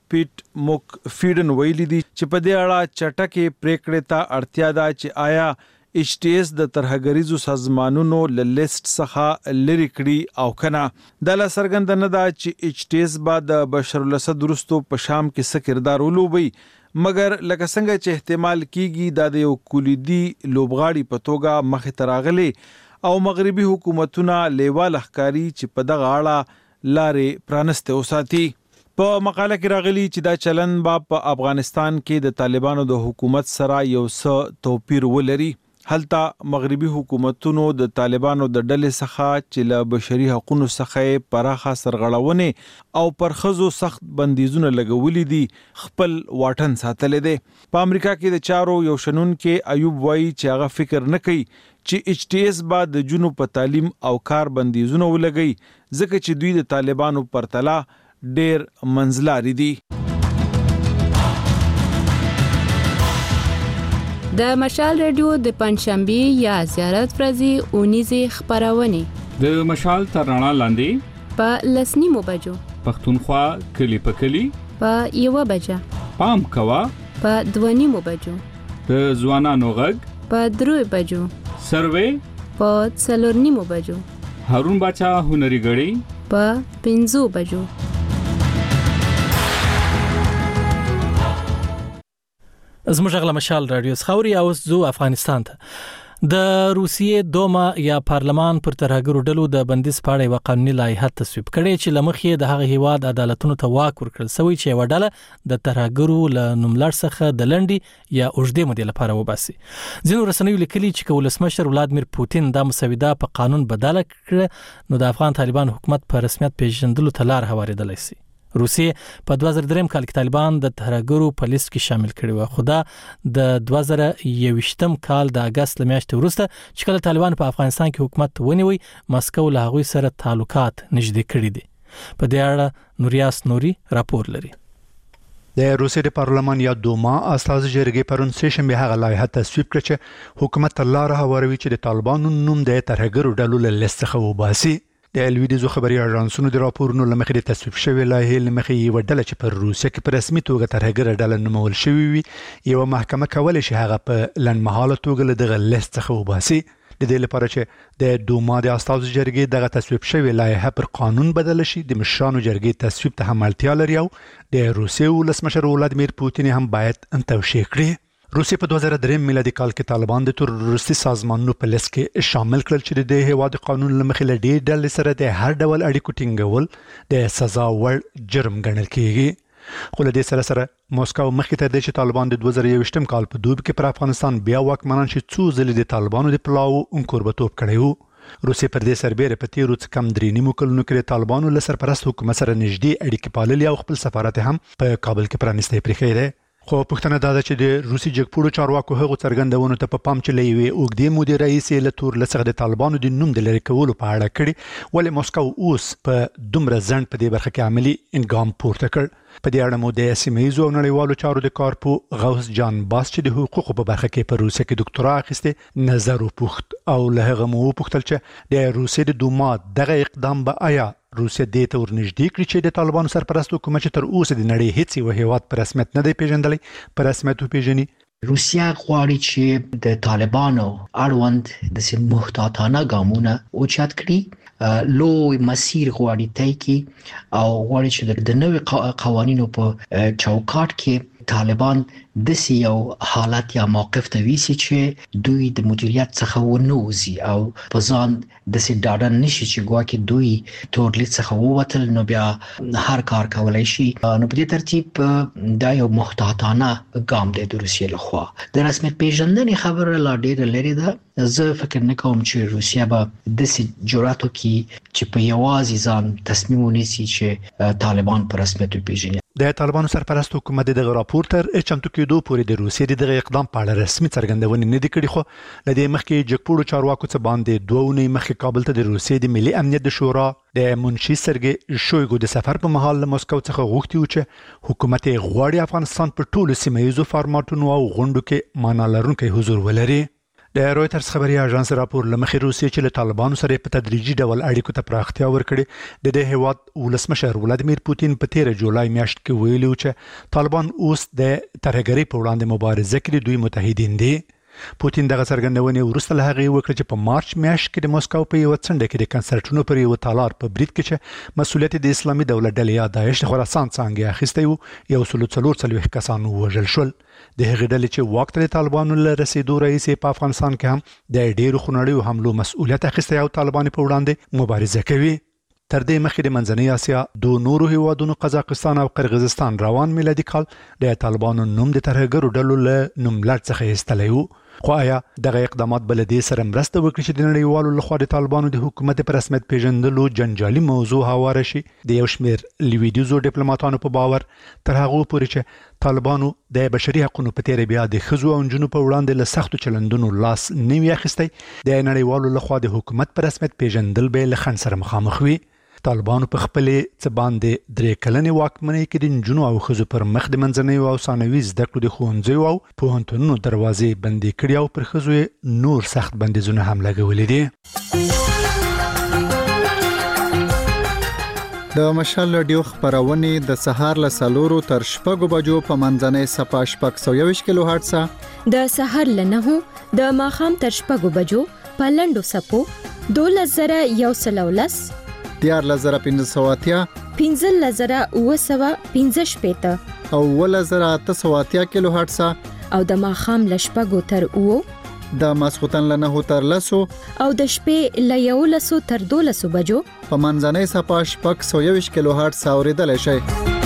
پیټ موک فیډن ویلي دي چې په دې اړه چټکې پریکړې ته اړتیا ده چې آیا ایچ ټي ایس د ترهګریزو سازمانونو له لیست څخه لري کړي او کنه. د لا څرګنده نه ده چې ایچ ټي ایس به د بشار الاسد وروسته په شام کې څه کردار ولوبي، مګر لکه څنګه چې احتمال کیږي دا د یو کلیدي لوبغاړي په توګه مخې ته راغلی او مغربي حکومتونه لیواله ښکاري چې په دغه اړه لارې پرانستې وساتي. په مقاله کې راغلی چې دا چلن به په افغانستان کې د طالبانو د حکومت سره یو څه توپیر ولري. هلته مغربي حکومتونو د طالبانو د ډلې څخه چې له بشري حقوقو څخه پراخه سرغړونې او پر ښځو سخت بندیزونه لګولي دي خپل واټن ساتلی دی. په امریکا کې د چارو یو شنونکی ایوب وایي چې هغه فکر نه کوي چې ایچ ټي ایس به د جنو په تعلیم او کار بندیزونه ولګي ځکه چې دوی د طالبانو پرتله ډیر منځلاري دي. د مشال رادیو د پنځشنبه یا زیارت ورځې اونیزه خبرونه د مشال تر رڼا لاندې په لسنیمو بجو پښتونخوا کلی په کلی په یو بجه پام کوا په دوانیمو بجو د ځوانانو غږ په درو بجو سروې په څلورنیمو بجو هارون باچا هنري غړي په پنځو بجو. زموږ غلا مشال رادیو خوري او زو افغانستان ته د روسیې دوما یا پارلمان پر ترهګرو ډلو د بندیز پاړې و قانوني لایحه تصویب کړي چې لمخې د هغه هیواد عدالتونو ته واک ورکړل سوی چې وډاله د ترهګرو له نوملړ څخه د لنډي یا اوږدې مودې لپاره وباسي. ځینو رسنیو لیکلي چې ولسمشر ولادمیر پوتین د مسوده په قانون بدله کړ نو د افغان طالبان حکومت په رسمیت پیژندلو ته لار هواریدلی شي. روسیې په دوه زره درې کال کې طالبان د ترهګرو په لیست کې شامل کړي و، خو دا د دوه زره یو کال د اگست لمیاشتې وروسته چې کله طالبان په افغانستان کې حکومت ونیوي مسکو له هغوی سره تعلقات نږدې کړي دي. په دې اړه نوریاس نوري راپور لري. د روسیې د پارلمان یا دوما اساس جرګې پرون سه شنبه هغه لایحه تصویب کړه چې حکومت لار هواروي چې د طالبانو نوم د ترهګرو ډلو له لیست څخه وباسي. د الویدیزو خبري اژانسونو د راپورونو لمخې د تصویب شوی لایحه لمخې یو ډله چې پر روسیه کې په رسمي توګه ترهګر ډله نومول شوی وي یو محکمه کولای شي هغه په لنډمهاله توګه له دغه لیست څخه وباسي. د دې لپاره چې د دوما د اساسي جرګې دغه تصویب شوی لایحه پر قانون بدل شي د مشرانو جرګې تصویب ته هم اړتیا لري او د روسیې ولسمشر ولادمیر پوتین هم باید توشیح کړي. روسیې په دوه زره درې میلادي کال کې طالبان د تروریستي سازمانونو په لیست کې شامل کړل چې د دې هیواد قانون لمخې له ډېر ډلې سره د هر ډول اړیکو ټینګول د سزا وړ جرم ګڼل کېږي. خو له دې سره سره موسکو مخکې ته د چې طالبان د دوه زره یو کال په دوب کې پر افغانستان بیا واکمنان شي څو ځلې د طالبانو د پلاو انکوربتوب کړی وو. روسیې پر دې سربېره په تیرو څه کم درې نیمو کلونو کې طالبانو له سرپرست حکومت سره نږدې اړیکې پاللې او خپل سفارت هم په کابل کې پرانیستی پرېښی دی. خو پښتنه دا ده چې د روسي جګپوړو چارواکو هغو څرګندونو ته په پام چې لوي اوګدې مودې رئیس له تور لڅغه د طالبانو د نوم د لری کولو په اړه کړي ولې موسکو اوس په دومره ځند په دې برخه کې عملی انګام پورته کړ. په دې اړه مو د سیمه‌یزو او نړیوالو چارو د کارپو غوث جان باس چې د حقوقو په برخه کې په روسیه کې ډاکټرا اخیسته نظر وپوښت او له هغه مو وپوښتل چې د روسیې د دوما دغه اقدام به آیا روسیه دې ته ورنږدې کړي چې د طالبانو سرپرست حکومت چې تر اوسه د نړۍ هیڅ یو هیواد په رسمیت نه دی پیژندلی په رسمیت وپیژني. روسیه غواړي چې د طالبانو اړوند د محتاطانه ګامونه اوچت کړي، لوی مسیر غواړي طی کړي او غواړي چې د نوې قوانینو په چوکاټ کې طالبان داسې یو حالت یا موقف ته ویسي چې دوی د مدیریت څخه ونوځي او په ځان داسې ډاډه نشي چې ګواکې دوی تورلید څخه ووتل نو بیا هر کار کولی شي. نو په دې ترتیب دا یو محتاطانه ګام دی د روسیې لخوا. د رسمیت پیژندنې خبره لا ډېره لرې ده. زه فکر نه کوم چې روسیه به داسې جرأت وکړي چې په یوازې ځان تصمیم ونیسي چې طالبان په رسمیت وپیژني. د طالبانو سرپرست حکومت دغه راپور تر چمتو کېدو پورې د روسیې د دغه اقدام په اړه رسمي څرګندونې نه دي کړې، خو له دې مخکې جګپوړو چارواکو څخه باندې دوه اونۍ مخکې کابل ته د روسیې د ملي امنیت د شورا د منشي سرګي شویګو د سفر په مهال له موسکو څخه غوښتي و چې حکومت غواړي افغانستان په ټولو سیمه ییزو فارماتونو او غونډو کې معنا لرونکی حضور ولري. د رويټرز خبري اژانس راپور لمخې روسیې چې له طالبانو سره په تدریجي ډول اړیکو ته پراختیا ورکړي د دې هیواد ولسمشر ولادیمیر پوتین په تیر جولای میاشت کې ویلي چې طالبان اوس د ترهګرۍ په وړاندې مبارزه کوي، دوی متحدین دي. پوتین دغه څرګندونې وروسته له هغې وکړه چې په مارچ میاشت کې د مسکو په یوه څنډه کې د کنسرټونو پر یوه تالار په برید کې چې مسؤلیت د اسلامي دولت ډلې یا داعش د خراسان څانګې اخیستی وو، یو سل څلور څلوېښت کسان ووژل شول. د هغې ډلې چې واک ته د طالبانو له رسېدو راهیسې په افغانستان کې هم د ډېرو خونړیو حملو مسؤلیت اخیستی او طالبان په وړاندې مبارزه کوي. تر دې مخکې د منځنۍ اسیا دوه نورو هیوادونو قزاقستان او قرغیزستان روان میلادي کال د طالبانو نوم د ترهګرو ډلو له نوملړ څخه ایستلی وو. خو آیا دغه اقدامات بل دې سره مرسته وکړي چې د نړیوالو لخوا د طالبانو د حکومت په رسمیت پیژندلو جنجالي موضوع هواره شي؟ د یو شمېر لویدیځو ډیپلوماټانو په باور تر هغه پورې چې طالبانو د بشري حقوقو په تیر بیا د ښځو او نجونو په وړاندې له سختو چلندونو لاس نه وي اخیستی، د نړیوالو لخوا د حکومت په رسمیت پیژندل به له خنډ سره مخامخ وي. طالبانو په خپلې څه باندې درې کلنې واکمنۍ کې د نجونو او ښځو پر مخ د منځنیو او ثانوي زده کړو د ښوونځیو او پوهنتونونو دروازې بندې کړي او پر ښځو یې نور سخت بندیزونه هم لګولي دي. د مشال رادیو خبرونه د سهار له سلورو تر شپږو بجو په منځنۍ صفه شپږ سوه یوویشت کیلو هرټز، د سهار له نهو د ماښام تر شپږو بجو په لنډو سپو دولس زره یو سل او لس، دیارلس زره پنځه سوه اتیا، پنځلس زره اوه سوه پنځه شپېته او اوولس زره اته سوه اتیا کیلو هرټز، او د ماښام له شپږو تر اوو، د ماسخوتن له نهو تر لسو او د شپې له یولسو تر دولسو بجو په منځنۍ صفه شپږ سوه یوویشت کیلو هرټز اورېدلی شئ.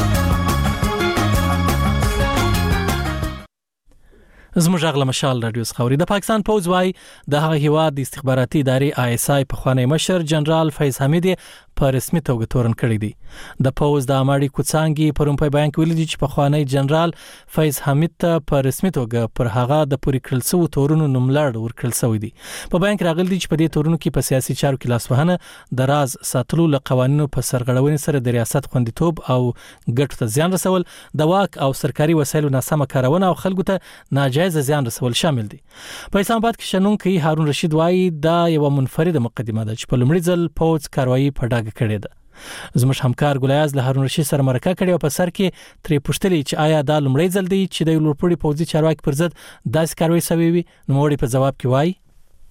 زموږ غږ له مشال رادیو څخه اوري. د پاکستان پوځ وايي د هغه هیواد د استخباراتي ادارې آی اس آی په خوانی مشر جنرال فیض حمید په رسمي توګه تورن کړی دی. د پوځ د اماړي کوڅانګي پرون په بیان کې ویلي دي چې په خوانی جنرال فیض حمید ته په رسمي توګه پر هغه د پوری کړل سو تورونو نوملړ ورکړل شوی دی. په بیان کې راغلي دي چې په دې تورونو کې په سیاسي چارو کې لاسوهنه، د راز ساتلو له قوانینو په سرغړونې سره د ریاست خوندیتوب او ګټو ته زیان رسول، د واک او سرکاري وسایلو ناسمه کارونه او خلکو ته ناجایز زیان رسول شامل دي. په اسلام آباد کې شنونکي هارون رشید وايي دا یو منفرده مقدمه ده چې په لومړي ځل پوځ کاروایی په ډاګه کړې ده. زموږ همکار ګلیاز له هارون رشید سره مرکه کړې او په سر کې ترې پوښتلې چې آیا دا لومړی ځل دی چې د لوړپوړي پوځي چارواکي پر ضد داسې کاروایی شوې وي؟ نو موړي په جواب کې وايي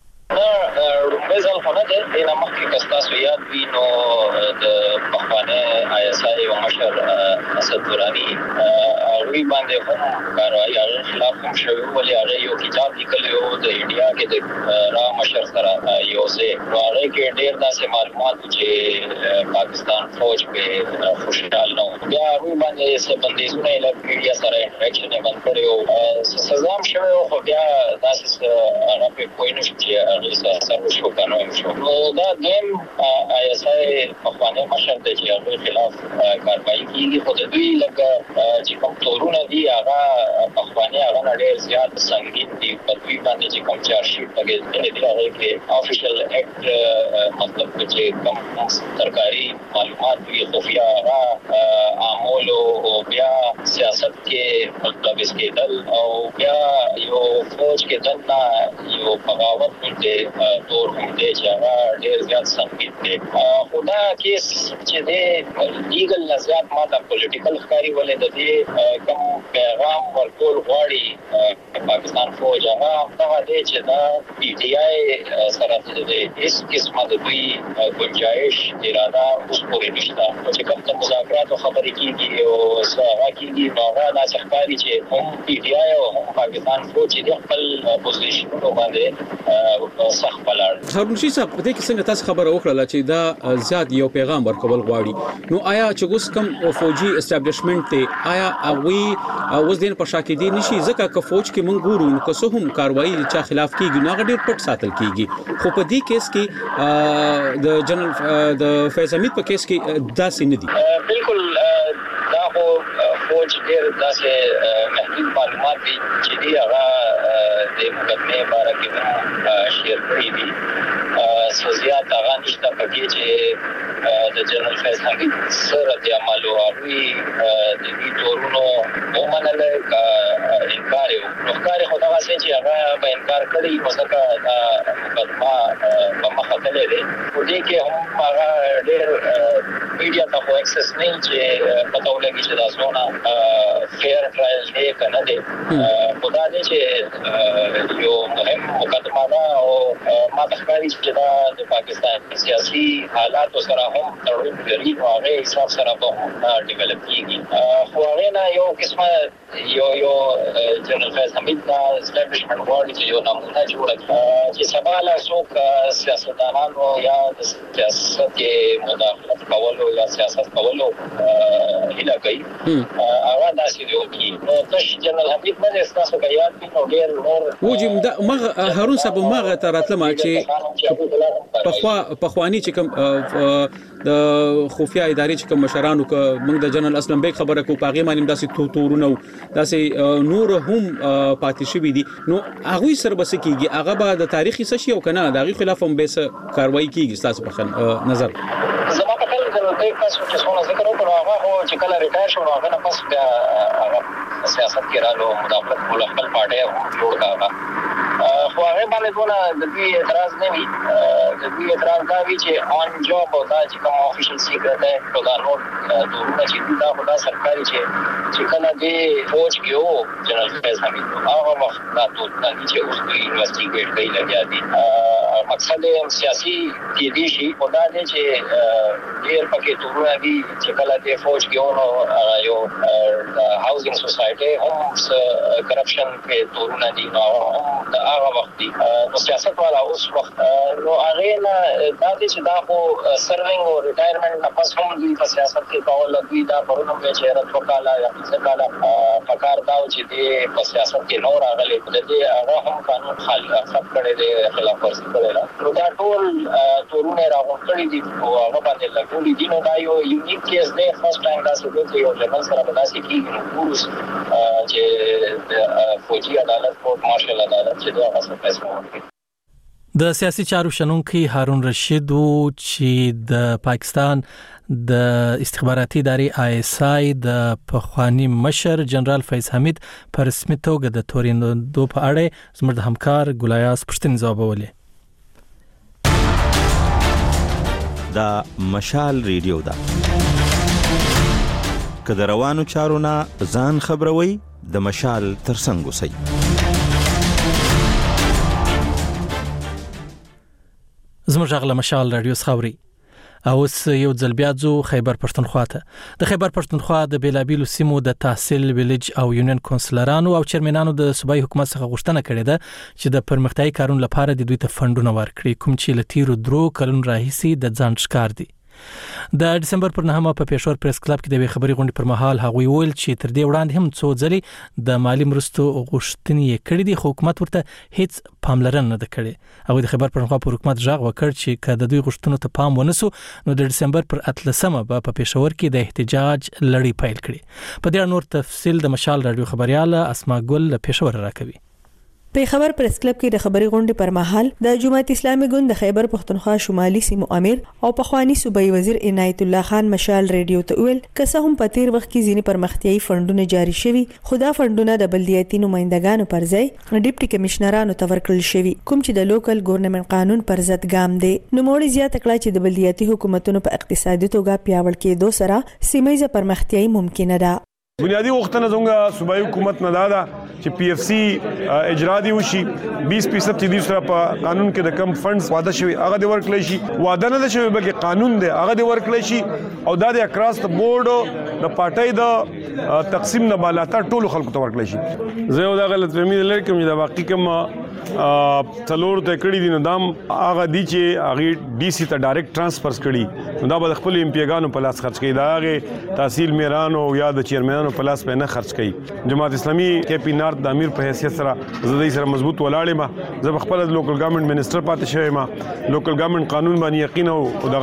لومړی ځل خو نه دی، دې نه مخکې که ستاسو یاد وي نو د پخواني آی اس آی یو مشر اسد دراني هغوی باندې هم کاروایی هغه خلاف هم شوی، ولې هغه یو کتاب لیکلی و د انډیا کې د را مشر سره یو ځای، نو هغې کې ډېر داسې معلومات چې پاکستان فوج پې خوشحال نه و. بیا هغوی باندې څه بندیزونه یې له میډیا سره انټریکشن یې بند کړی و، سزا هم شوی و، خو بیا داسې څه هغه پې پوه نه شو چې هغې څه اثر وشو که نه وشو. نو دا دویم آی اس آی پخوانی مشر دی چې هغوی خلاف کاروایی کېږي، خو د دوی لکه چې کوم تورونه دي هغه پخواني هغه نه ډېر زیات سنګین دي. په دوی باندې چې کوم چارجشیټ لګېدلی دی هغې کې افیشل اکټ مطلب چې کوم سرکاري معلومات وي خفیه هغه اعمال او بیا سیاست کې ملتبس کېدل او بیا یو فوج کېدل نه یو بغاوت غوندې تور هم دی چې هغه ډېر زیات سنګین دی. خو دا کیس چې دی لیګل نه زیات ما ته پولیټیکل ښکاري، ولې د دې کوم پیغام ورکول غواړي پاکستان فوج هغه همدغه دی چې دا پی ټي آی سره د هېڅ قسمه د دوی ګنجایش اراده اوس پورې نشته. چې کوم د مذاکراتو خبرې کېږي او څه هغه کېږي نو هغه داسې ښکاري چې هم پی ټي آی او هم پاکستان فوج چې د خپل پوزیشنونو باندې سخت ولاړ. هارون رشید صاحب په دې کې څنګه تاسو خبره وکړه چې دا زیات یو پیغام ورکول غواړي، نو آیا چې اوس کوم فوجي اسټابلیشمنت دی آیا هغوی اوس دین په شا کې دي نشي؟ ځکه که فوج کې مونږ ګورو نو که څه هم کاروایی چا خلاف کېږي نو هغه ډېر پټ ساتل کېږي، خو په دې کیس کې د جنرال د فیض حمید په کیس کې داسې نه دي. بالکل دا خو فوج چې ډېر داسې محدود معلومات دي چې دی هغه د مقدمې باره کې هم شیر کړي دي سوزیات هغه نشته پکې چې د جنرال فیض حمید سره د عملو هغوی د دې تورونو ومنل انکار یې نو ښکاري خو دغسې چې هغه به انکار کړی نو ځکه دا مقدمه په مخه تللی دی خو دې کې هم هغه ډېر میډیا ته خو اکسس نه چې پته ولګي چې دا څونه فیر ټرایل دی که نه دی خو دا دی چې یو مهم مقدمه ده او ما ته ښکاري چې دا د پاکستان سیاسي حالاتو سره هم تړون لري نو هغې حساب سره به هم نه ډیولپ کېږي خو هغې نه یو قسمه یو یو جنرال فیض حمید نه اسټابلیشمنټ غواړي چې یو نمونه جوړه کړي چې سبا له څوک سیاستدانانو یا د سیاست مداخلت کولو یا سیاست کولو هیله کوي هغه داسې دی وکړي نو تش جنرال حمید نه دی ستاسو که یاد وي نو ډېر نور وجې هارون صاحب هماغه ته راتلمه چې پخوا پخواني چې کوم د خفیه ادارې چې کوم مشرانو که موږ د جنرال اسلم بیگ خبره کوو په هغې باندې داسې تورونه داسې نور هم پاتې شوي دي نو هغوی سره به څه کېږي هغه به د تاریخ حصه شي او که نه د هغوی خلاف هم به څه کاروایي کېږي ستاسو په نظر زما په خیال جنرال بیگ تاسو چې څونه ذکر وکړو هغه خو چې کله ریټایر شو نو هغه نه پس بیا هغه سیاست کې رالو مداخلت کول خپل پارټۍ جوړ کړه خو هغه باندې ټول د دې اعتراض نه وي د دې اعتراض دا وی چې آن جاب او دا چې کوم افیشل سیکرټ دی نو دا نور دورونه چې دا خدا سرکاري چې چې کله دې فوج کې وو جنرال فیض حمید هغه وخت دا ټول چې اوس دوی انویسټیګیټ کوي لګیا دي مقصد سیاسي کې دي شي او دا دی چې ډېر پکې دورونه دي چې کله دې فوج کې وو نو یو هاوسینګ سوسایټي هم کرپشن کې دورونه دي نو هم هغه وخت دي نو سیاست والا اوس وخت نو هغه نه دا چې دا خو سروینګ او ریټایرمنټ نه پس هم دوی په سیاست کې کول دوی دا پرونه چې چیرې وکاله یا څه کاله فکر دا چې دې په سیاست کې نور راغلي د دې هغه هم قانون خلاف کړي دي خلاف ورزي کړي نو دا ټول تورونه راغونډي دي او هغه باندې لګولي دي نو دا یو یونیک کیس دی فرست ټایم دا څه دی یو جنرال سره په داسې کې پولیس چې فوجي عدالت کورټ مارشل عدالت چې دا اصل فیصله د سیاسي چارو شنونکي هارون رشید چې د پاکستان د استخباراتي ادارې آی اس آی د پخوانی مشر جنرال فیض حمید پر رسمي توګه د تورینندو په اړه زموږ د همکار ګلایاس پښتني ځوابولې دا مشال ریډیو دا کله روانو چارو نه ځان خبروي د مشال ترڅنګ وسی زموږ غلا مشال رادیو خاوري او اوس یو ځل بیا ځو خیبر پښتونخوا ته د خیبر پښتونخوا د بیلابیلو سیمو د تحصیل ویلج او یونین کونسلرانو او چیرمنانو د صوبایي حکومت څخه غوښتنه کړې ده چې د پرمختیايي کارونو لپاره د دوی ته فندونه ورکړي کوم چې لتیرو درو کلونو راهیسي د ځان ښکار دي د دسمبر پر نهمه په پېښور پریس کلب کې د خبري غونډې پر مهال هغوی ویل چې تر دې وړاندې هم څو ځلې د مالی مرستو غوښتنې کړې دي خو حکومت ورته هیڅ پاملرنه نه کړې او د خبر پرنخوا پر حکومت ژغ وکړ چې کله د دوی غوښتنو ته پام ونسو نو د دسمبر پر اتلسمه په پېښور کې د احتجاج لړۍ پیل کړي په دې نور تفصیل د مشال رادیو خبرياله اسما ګل له پېښور راکوي په خبر پریس کلب کې د خبري غونډې پر مهال د جماعت اسلامي ګوند د خیبر پښتونخوا شمالي سیمو امیر او پخوانی صوبایي وزیر عنایت الله خان مشال ریډیو ته ویل که هم په تیر وخت کې ځینې پرمختیايي فندونه جاری شوي خدا فندونه د بلدیاتي نمائندګانو پر ځای ډیپټي کمشنرانو ته ورکړل شوي کوم چې د لوکل ګورنمنت قانون پر ضد ګام دی نو موږ زیات کړه چې د بلدیاتي حکومتونو په اقتصادي توګه پیاوړ کېدو سره سیمایي پرمختیايي ممکنه ده بنیادی وختونه زموږ صوبایي حکومت نه دادا چې پی ایف سی اجرا دی وشي بیس فیصد چې د سره په قانون کې د کم فندز وعده شوی هغه د ورکړل شي وعده نه شوی بلکې قانون دی هغه د ورکړل شي او د اکراس د بورډ د پارټۍ د تقسیم نه بالا تر ټولو خلکو ته ورکړل شي زه یو د غلط فهمي لرم چې دا واقعي کوم څلور ته کړی دي نو دام هغه دی چې هغه ډي سي ته ډایرکټ ترانسفر کړي نو دا به خپل امپیګانو په لاس خرج کړي دا هغه تحصیل میرانو یا د چیرمنانو په لاس په نه خرج کړي جماعت اسلامي کې پی نارت د امیر په حیثیت سره زدي سره مضبوط ولاړې ما زه خپل لوکل ګورنمنت منسٹر پاتې شوی ما لوکل ګورنمنت قانون باندې یقین او د غلرم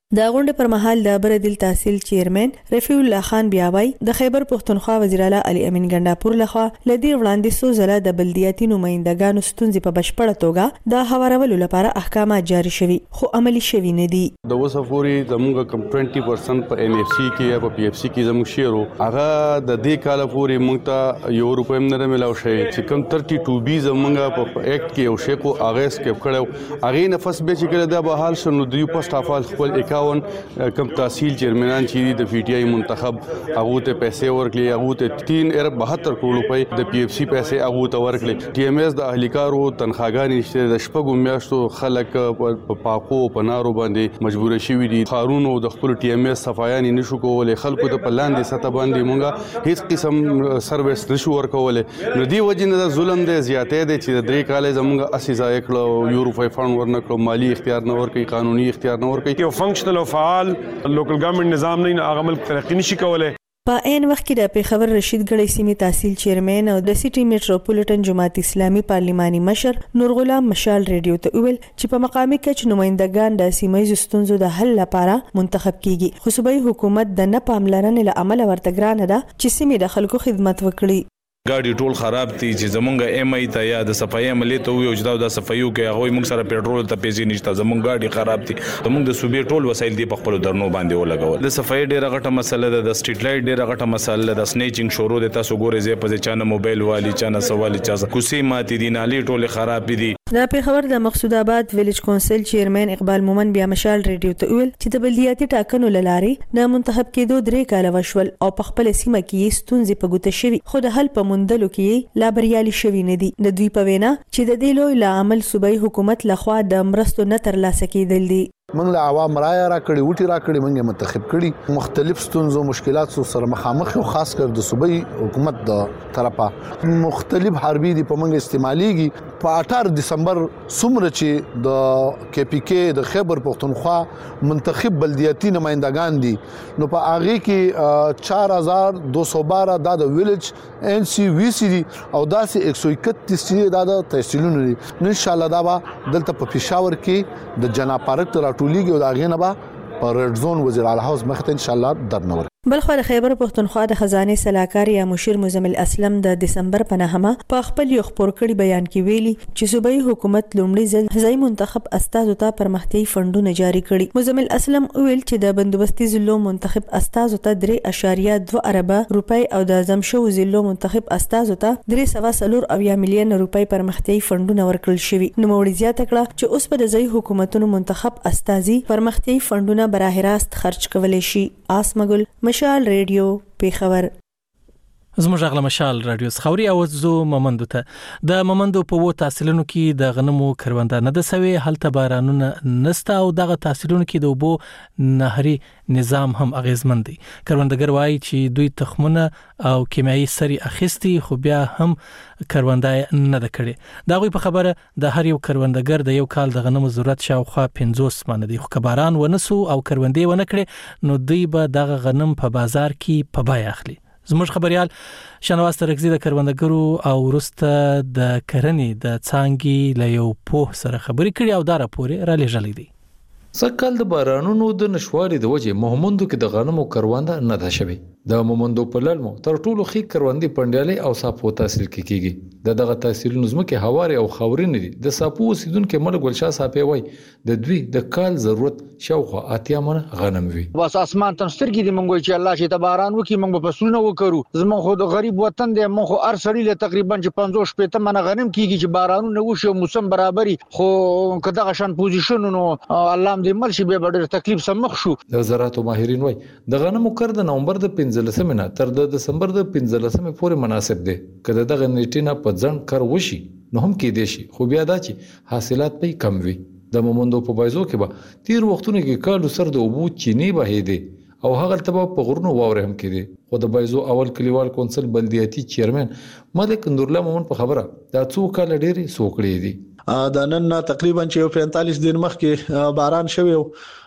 د غونډې پر مهال د بردل تحصیل چیرمن رفیع الله خان بیاوی د خیبر پښتونخوا وزیر اعلی علي امین ګنڈاپور لخوا لدی وړاندې سو زله د بلدیاتي نمائندګانو ستونزې په بشپړه توګه د هوارولو لپاره احکامات جاری شوي خو عملی شوي نه دي. د وسفوري زموږ کم بیس پرسنټ په ان اف سی کې یا په پی اف سی کې زموږ شیرو هغه د دې کال پورې موږ ته یو روپیم نه ملاو شي چې کم باتیس بی زموږ په اکټ کې یو شی کو هغه سکیپ کړو هغه نفس به چې کړه د بحال شنو دوی پوسټ افال خپل اکاون کم تحصیل چیرمنان چې د پی ټی آی منتخب هغه ته پیسې ورکړي هغه ته تین ارب بهتر کروڑ روپۍ د پی اف سی پیسې هغه ته ورکړي. ټي ام ایس د اهلیکارو تنخواګانې نشته د شپږو میاشتو خلک په پاکو پنارو باندې مجبور شوي دي. خارونو د خپل ټي ام ایس صفایان نشو کولای خلکو ته په لاندې سطح باندې مونږه هیڅ قسم سرویس نشو ورکولای. نو دی وجه نه ظلم دی زیاتې دی چې د درې کال زمونږ اسی ځای کړو یو روپۍ فند ورنکړو مالی اختیار نه ورکړي قانوني اختیار نه ورکړي. یو فنکشنل او فعال لوکل ګورنمنت نظام نه هغه ملک ترقی نشي کولای. په عین وخت کې د پیښور رشید ګړی سیمې تحصیل چیرمن او د سټي میټروپولیټن جماعت اسلامي پارلماني مشر نور غلام مشال ریډیو ته ویل چې په مقامي کچ نمائندګان د سیمې ستونزو د حل لپاره منتخب کیږي خو صوبایي حکومت د نه پاملرنې له امله ورته ګرانه ده چې سیمې د خلکو خدمت وکړي. ګاډي ټول خراب دي چې زمونږ ایم ای ته یا د صفایي عملي ته وي او چې دا د صفایو کې هغه موږ سره پېټرول ته پیسې نشته زمونږ ګاډي خراب دي زمونږ د صوبې ټول وسایل دی په خپل درنو باندې ولګول. د صفایي ډیره غټه مسله ده د سټریټ لایټ ډیره غټه مسله ده د سنیچینګ شروع د تاسو ګورې زی په چانه موبایل والی چانه سوالي چا کوسي ماتي دي نالي ټول خراب دي. د پیښور د مقصود آباد ویلیج کونسل چیرمن اقبال مومن بیا مشال ریډیو ته ویل چې د بلدیاتي ټاکنو لارې د منتخب کېدو درې کاله وشول او په خپل سیمه کې ستونزې په ګوته شوي خو د حل په موندلو کې لا بریالي شوي نه دي. د دوی په وینا چې د دې لوی عامل صوبایي حکومت لخوا د مرستو نه ترلاسه کېدل دي. موږ له عوام رای را کړی وټي را کړی موږ منتخب کړي مختلف ستونزو مشکلات سره مخامخ او خاص کر د صوبایي حکومت د طرفه مختلف حربي دي په موږ استعماليږي. په اټھارہ دسمبر سمره چې د کې پی کې د خیبر پښتونخوا منتخب بلدیاتي نمائندگان دي نو په هغه کې چار هزار دو سو بارہ د ویلیج ان سی وی سی دي او داسې ایک سو اکتیس د تحصیلونه دي. ان شاء الله دا به دلته په پېښور کې د جناب پارک ټولیږي او دا غینه به پر ریډ زون وزیر اعلی هاوس مخته ان شاء الله درنور. بلخو د خیبر پښتونخوا د خزانه سلاکار یا مشیر مزمل اسلم د دسمبر په نهمه په خپل یو خبر کړي بیان کې ویلي چې صوبایي حکومت لومړي ځل ځای منتخب استازو ته پرمختیايي فندونه جاری کړي. مزمل اسلم ویل چې د بندوبستي ضلعو منتخب استازو ته درې اشاریه دوه اربه روپۍ او د زمشو ضلعو منتخب استازو ته درې سوه څلور اویا میلیون روپۍ پرمختیايي فندونه ورکړل شوي. نو موري زیاته کړه چې اوس په د ځای حکومتونو منتخب استازي پرمختیايي فندونه براه راست خرج کولای شي. آسمګل مشال ریډیو پیښور. زموږ غلا مشال رادیو خوري او زو ممندو ته د ممندو په وو تحصیلونو کې د غنمو کروندار نه د سوي هلته بارانونه نستا او دغه تحصیلونو کې د وبو نهري نظام هم اغیزمن دي. کروندګر وایي چې دوی تخمونه او کیمیاوي سري اخیستي خو بیا هم کروندای نه د کړي. دا غوي په خبره د هر یو کروندګر د یو کال د غنمو ضرورت شاوخوا پنځوس مانه دي خو کباران ونسو او کروندې ونه کړي نو دوی به دغه غنم په بازار کې په بای اخلي. زموږ خبريال شنواز ترغزي د کروندګرو او ورسته د کرنې د څانګې له یو په سره خبرې کړي او دا راپور را لېږلی دی. سکهال د بارانونو د نشواري د وجه مومندو کې د غنمو کرونده نه ده شوی. د مومندو په لړمو تر ټولو خې کروندې پندیالي او صاحب تحصیل کې کیږي. د دغه تحصیلونو زمکه هواري او خاورین دي. د صاحب سیدونکو مل ګلشاه صاحب وای د دوی د کال ضرورت شاوخوا اتیا من غنم وي. بس اسمان تنسترګي د منګوي چې الله چې تباران وکي موږ په فصلونه وکړو زمون خو د غریب وطن دی موږ خو ار سړی له تقریبا چې پنځوس شپږ من غنم کیږي چې بارانونه وشي موسم برابرۍ خو کدا غشن پوزیشنونو الله دې مل شي به ډېر تکلیف سمخ شو. د زراعت ماهرین وای د غنمو کړ د نومبر د پنځلسمه نه تر د دسمبر د پنځلسمه پورې مناسب دی. کله دغه نیټینه په ځن کار وشي نو هم کې دی شي خو بیا دا چې حاصلات به کم وي. د مومندو په بایزو کې به تیر وختونه کې کالو سر د اوبو چینی به دی او هغه تبه په غرونو واورې هم کې دي. خو د بایزو اول کلیوال کونسل بلدیاتي چیرمن ملک نورالله مومن په خبره دا څو کال ډېری سوکړې دي. د نن تقریبا چې پینتالیس دن مخکې باران شوی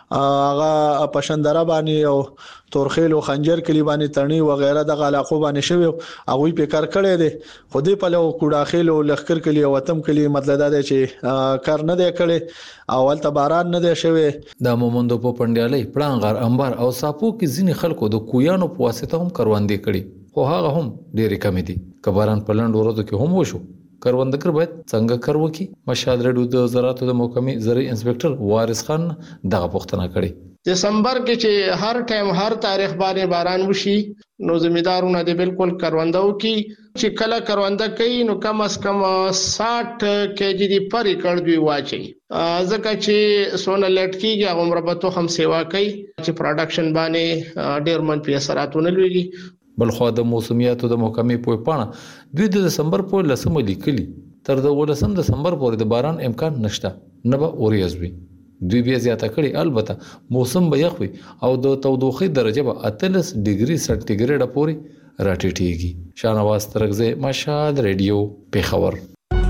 هغه پشندره باندې او تورخیل او خنجر کلی باندې تڼي و غیره د علاقو باندې شوی هغه په کار کړی دی خو دې په لو کوډاخیل او لخر کلی او وتم کلی مطلب دا دی چې کار نه دی کړی اول ته باران نه دی شوی د مومندو په پندیالي پړانګار انبار او ساپو کې ځینې خلکو د کویانو په واسطه هم کروندې کړي خو هغه هم ډېرې کم دي کباران په لند ورځو کې هم وشو کروندګر باید څنګه کار وکړي مشال رډو د زراعت د محکمې زرعي انسپکټر وارث خان دغه پوښتنه کړې دسمبر کې چې هر ټایم هر تاریخ باندې باران وشي نو زمیدارونه د بالکل کروندو کې چې کله کرونده کوي نو کم از کم ساठ کېجی دی پر ایکړ دوی واچي ځکه چې سونه لټ کیږي هغه مربوطه هم سیوا کوي چې پروډکشن باندې ډېر منفي اثراتونه لوي بلخو د موسمیاتو د محکمې په پاڼه دوی د دسمبر په لسمه لیکلي تر د ولسم دسمبر پورې د باران امکان نشته نه به اوریځ وي دوی بیا زیاته کړي البته موسم به یخ وي او د تودوخې درجه به اتلس ډیګري سانتیګریډ پورې راټیټيږي شاهنواز ترغزه مشهد ریډیو پیښور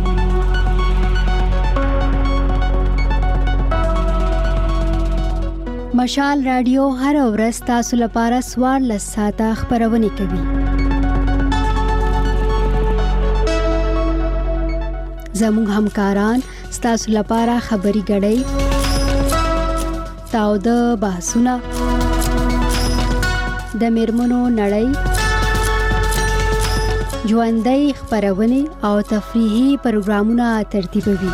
مشال رادیو هر ورځ تاسو لپاره سوار لساته خبرونه کوي زموږ همکاران تاسو لپاره خبري غړي تاو د بحثونه د میرمنو نړۍ ژوندۍ خبرونه او تفریحي پروګرامونه ترتیبوي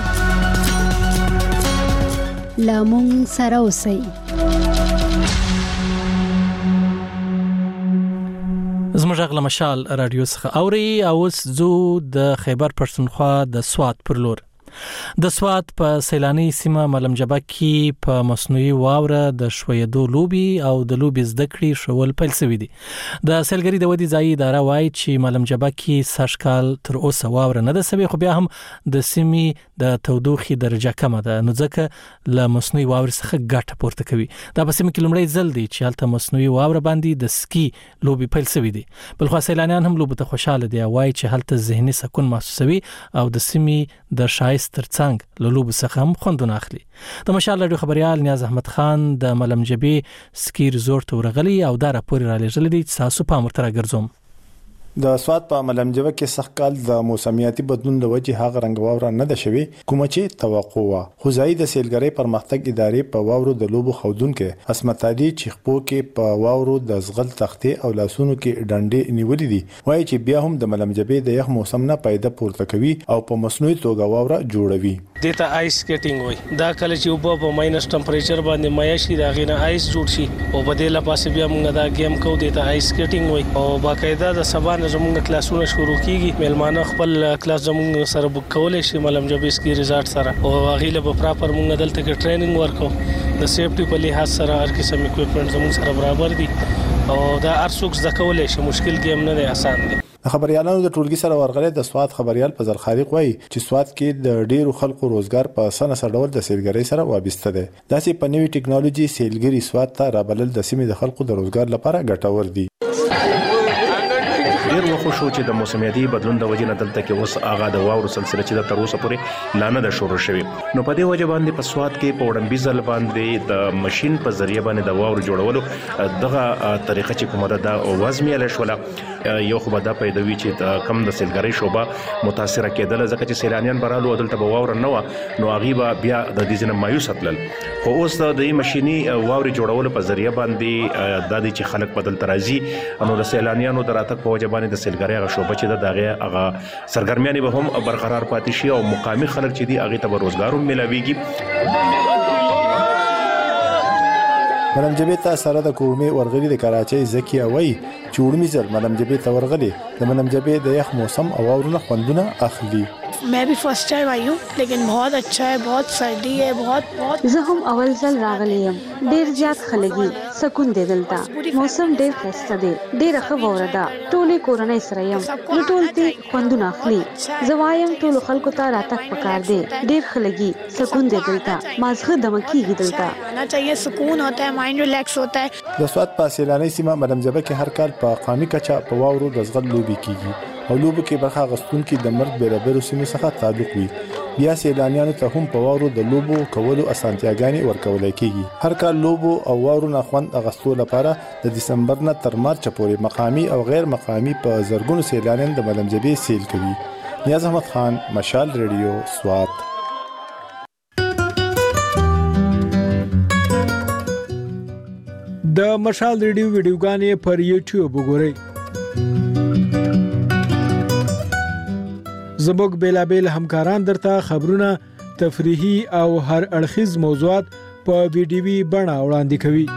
لامون سره اوسئ زموږ غل مشال رادیو څخه اوري او زو د خیبر پښتونخوا د سوات پر لور د سوات په سیلاني سیمه ملمجبه کې په مصنوعي واوره د شویدو لوبي او د لوبي زده کړې شول پیل شوې دي د سیلګری د ودی ځای اداره وايي چې ملمجبه کې سشکال تر اوسه واوره نه ده سوي خو بیا هم د سیمې د تودوخي درجه کمه ده نو ځکه له مصنوعي واوره څخه ګټه پورته کوي دا په سیمه کې لومړی ځل دی چې هلته مصنوعي واوره باندې د سکی لوبي پیل شوې دي بل خو سیلانیان هم لوبته خوشاله دي وايي چې هلته ذهني سکون محسوسوي او د سیمې د شایست ترڅنګ له لوبو څخه هم خوندونه اخلي د مشال رادیو خبريال نیاز احمد خان د ملمجبي سکی ریزورټ ورغلی او دا راپور را لېږل دي چې تاسو په مرتره ګرځوم د سوات په ملمجبه کې سخت کال د موسمیاتي بدلون له وجې هغه رنګ واوره نه ده شوی کوم چې توقع و خو ځای د سیلګری پرمختګ ادارې په واورو د لوبو خودونکو اسمت علي چخپو کې په واورو د زغل تختې او لاسونو کې ډنډې نیولې دي وایي چې بیا هم د ملمجبه د یخ موسم نه پیدا پورته کوي او په مصنوعي توګه واوره جوړوي دته آیس سکیټینګ وای دا کله چې وب په ماینس ټمپریچر باندې میا شي دا غینه آیس جوړ شي او بدله پاسه بیا موږ دا گیم کو دته آیس سکیټینګ وای او باقاعده د سبا زموږ کلاسونه شروع کیږي مېلمانه خپل کلاس زموږ سره بوک کولای شي ملمجبه سکی ریزورټ سره او غیله په پراپر موږ دلته کې ټریننګ ورکو د سیفټي په لحاظ سره هر قسم اکوپمنټ زموږ سره برابر دي او دا ارڅوک ځکولای شي مشکل گیم نه دی آسان دی خبريالانو د ټولګي سره ورغلي د سواد خبريال په ځل خالق وایي چې سواد کې د ډیرو خلکو روزګار په سنه سره ډول د سیلګری سره وابسته ده داسې په نوې ټکنالوژي سیلګری سواد ته رابلل د سیمې د خلکو د روزګار لپاره ګټور دي ډیر وخت شو چې د موسمیاتي بدلون د وجې نه دلته کې اوس اغا د واورو سلسله چې د تر اوسه پورې لانه د شروع شوی نو په دې وجه باندې په سواد کې په وړاندې ځل باندې د ماشين په ذریعہ باندې د واورو جوړولو دغه طریقه چې کومه ده د وزمي له شوله یو خو به دا پیدا وی چې د کم د سیلګری شوبه متاثر کېدل ځکه چې سیلانیان برالو دلته به واور نه و نو غیبه بیا د دې ځنه مایوس خپل خو اوس د ماشيني واوري جوړولو په ذریعہ باندې د دې چې خلک بدل ترازی نو د سیلانیانو دراتک په وجه باندې د سیلګری غو شوبه چې دغه هغه سرګرمیانه به هم برقرار پاتې شي او مقامی خلک چې دی هغه ته روزګار هم ملاويږي ملمجبه ته سره د کومې ورغلي د کراچۍ زکیه وای چوړمی زر ملمجبه ته ورغلي د ملمجبه د یخ موسم او ورونه خوندونه اخلي मैं भी फर्स्ट टाइम आई हूँ लेकिन बहुत अच्छा है बहुत सर्दी है बहुत बहुत زه هم اول ځل راغلی یم ډیر زیات خلګي سکون دی دلته موسم ډیر ښه دی ډیر ښه وره ده ټولې کورنۍ سره یم نو ټول دې خوندونه اخلي زوایم ټول خلکو ته راتک پکار دی ډیر خلګي سکون دی دلته مازغه دمکیږي دلته ना चाहिए सुकून होता है माइंड रिलैक्स होता है د سواد په سیلاني سیمه ملمجبه کې هر کال په قامي کچا په واورو د زغل لوبي کیږي او لوبو کې برخه غستون کې د مرګ برابر سیمه څخه تعلق وي بیا سیلانیانو ته هم په واورو د لوبو کولو اسانتیاګانې ورکول کیږي. هر کال لوبو او واورو نه خوند اغستو لپاره د دسمبر نه تر مارچ پورې مقامی او غیر مقامی په زرګونو سیلانیان د ملمجبې سیل کوي. نیاز احمد خان، مشال ریډیو، سوات. د مشال ریډیو ویډیوګانې پر یوټیوب وګورئ. زموږ بیلابیل همکاران درته خبرونه، تفریحي او هر اړخیز موضوعات په ویډیوي بڼه وړاندې کوي.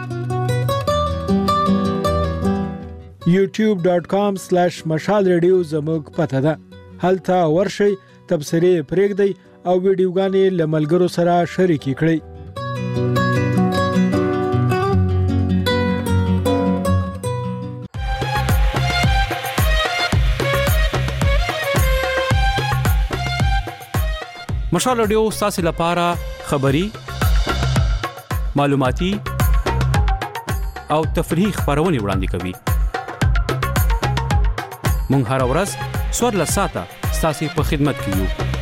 یوټیوب ډاټ کام سلیش مشال ریډیو زموږ پته ده. هلته ورشئ، تبصرې پرېږدئ او ویډیوګانې له ملګرو سره شریکې کړئ. مشال رادیو ستاسو لپاره خبری، معلوماتي او تفریحي خبرونه وړاندې کوي. مونږ هر ورځ څوارلس ساعته ستاسو په خدمت کې یو.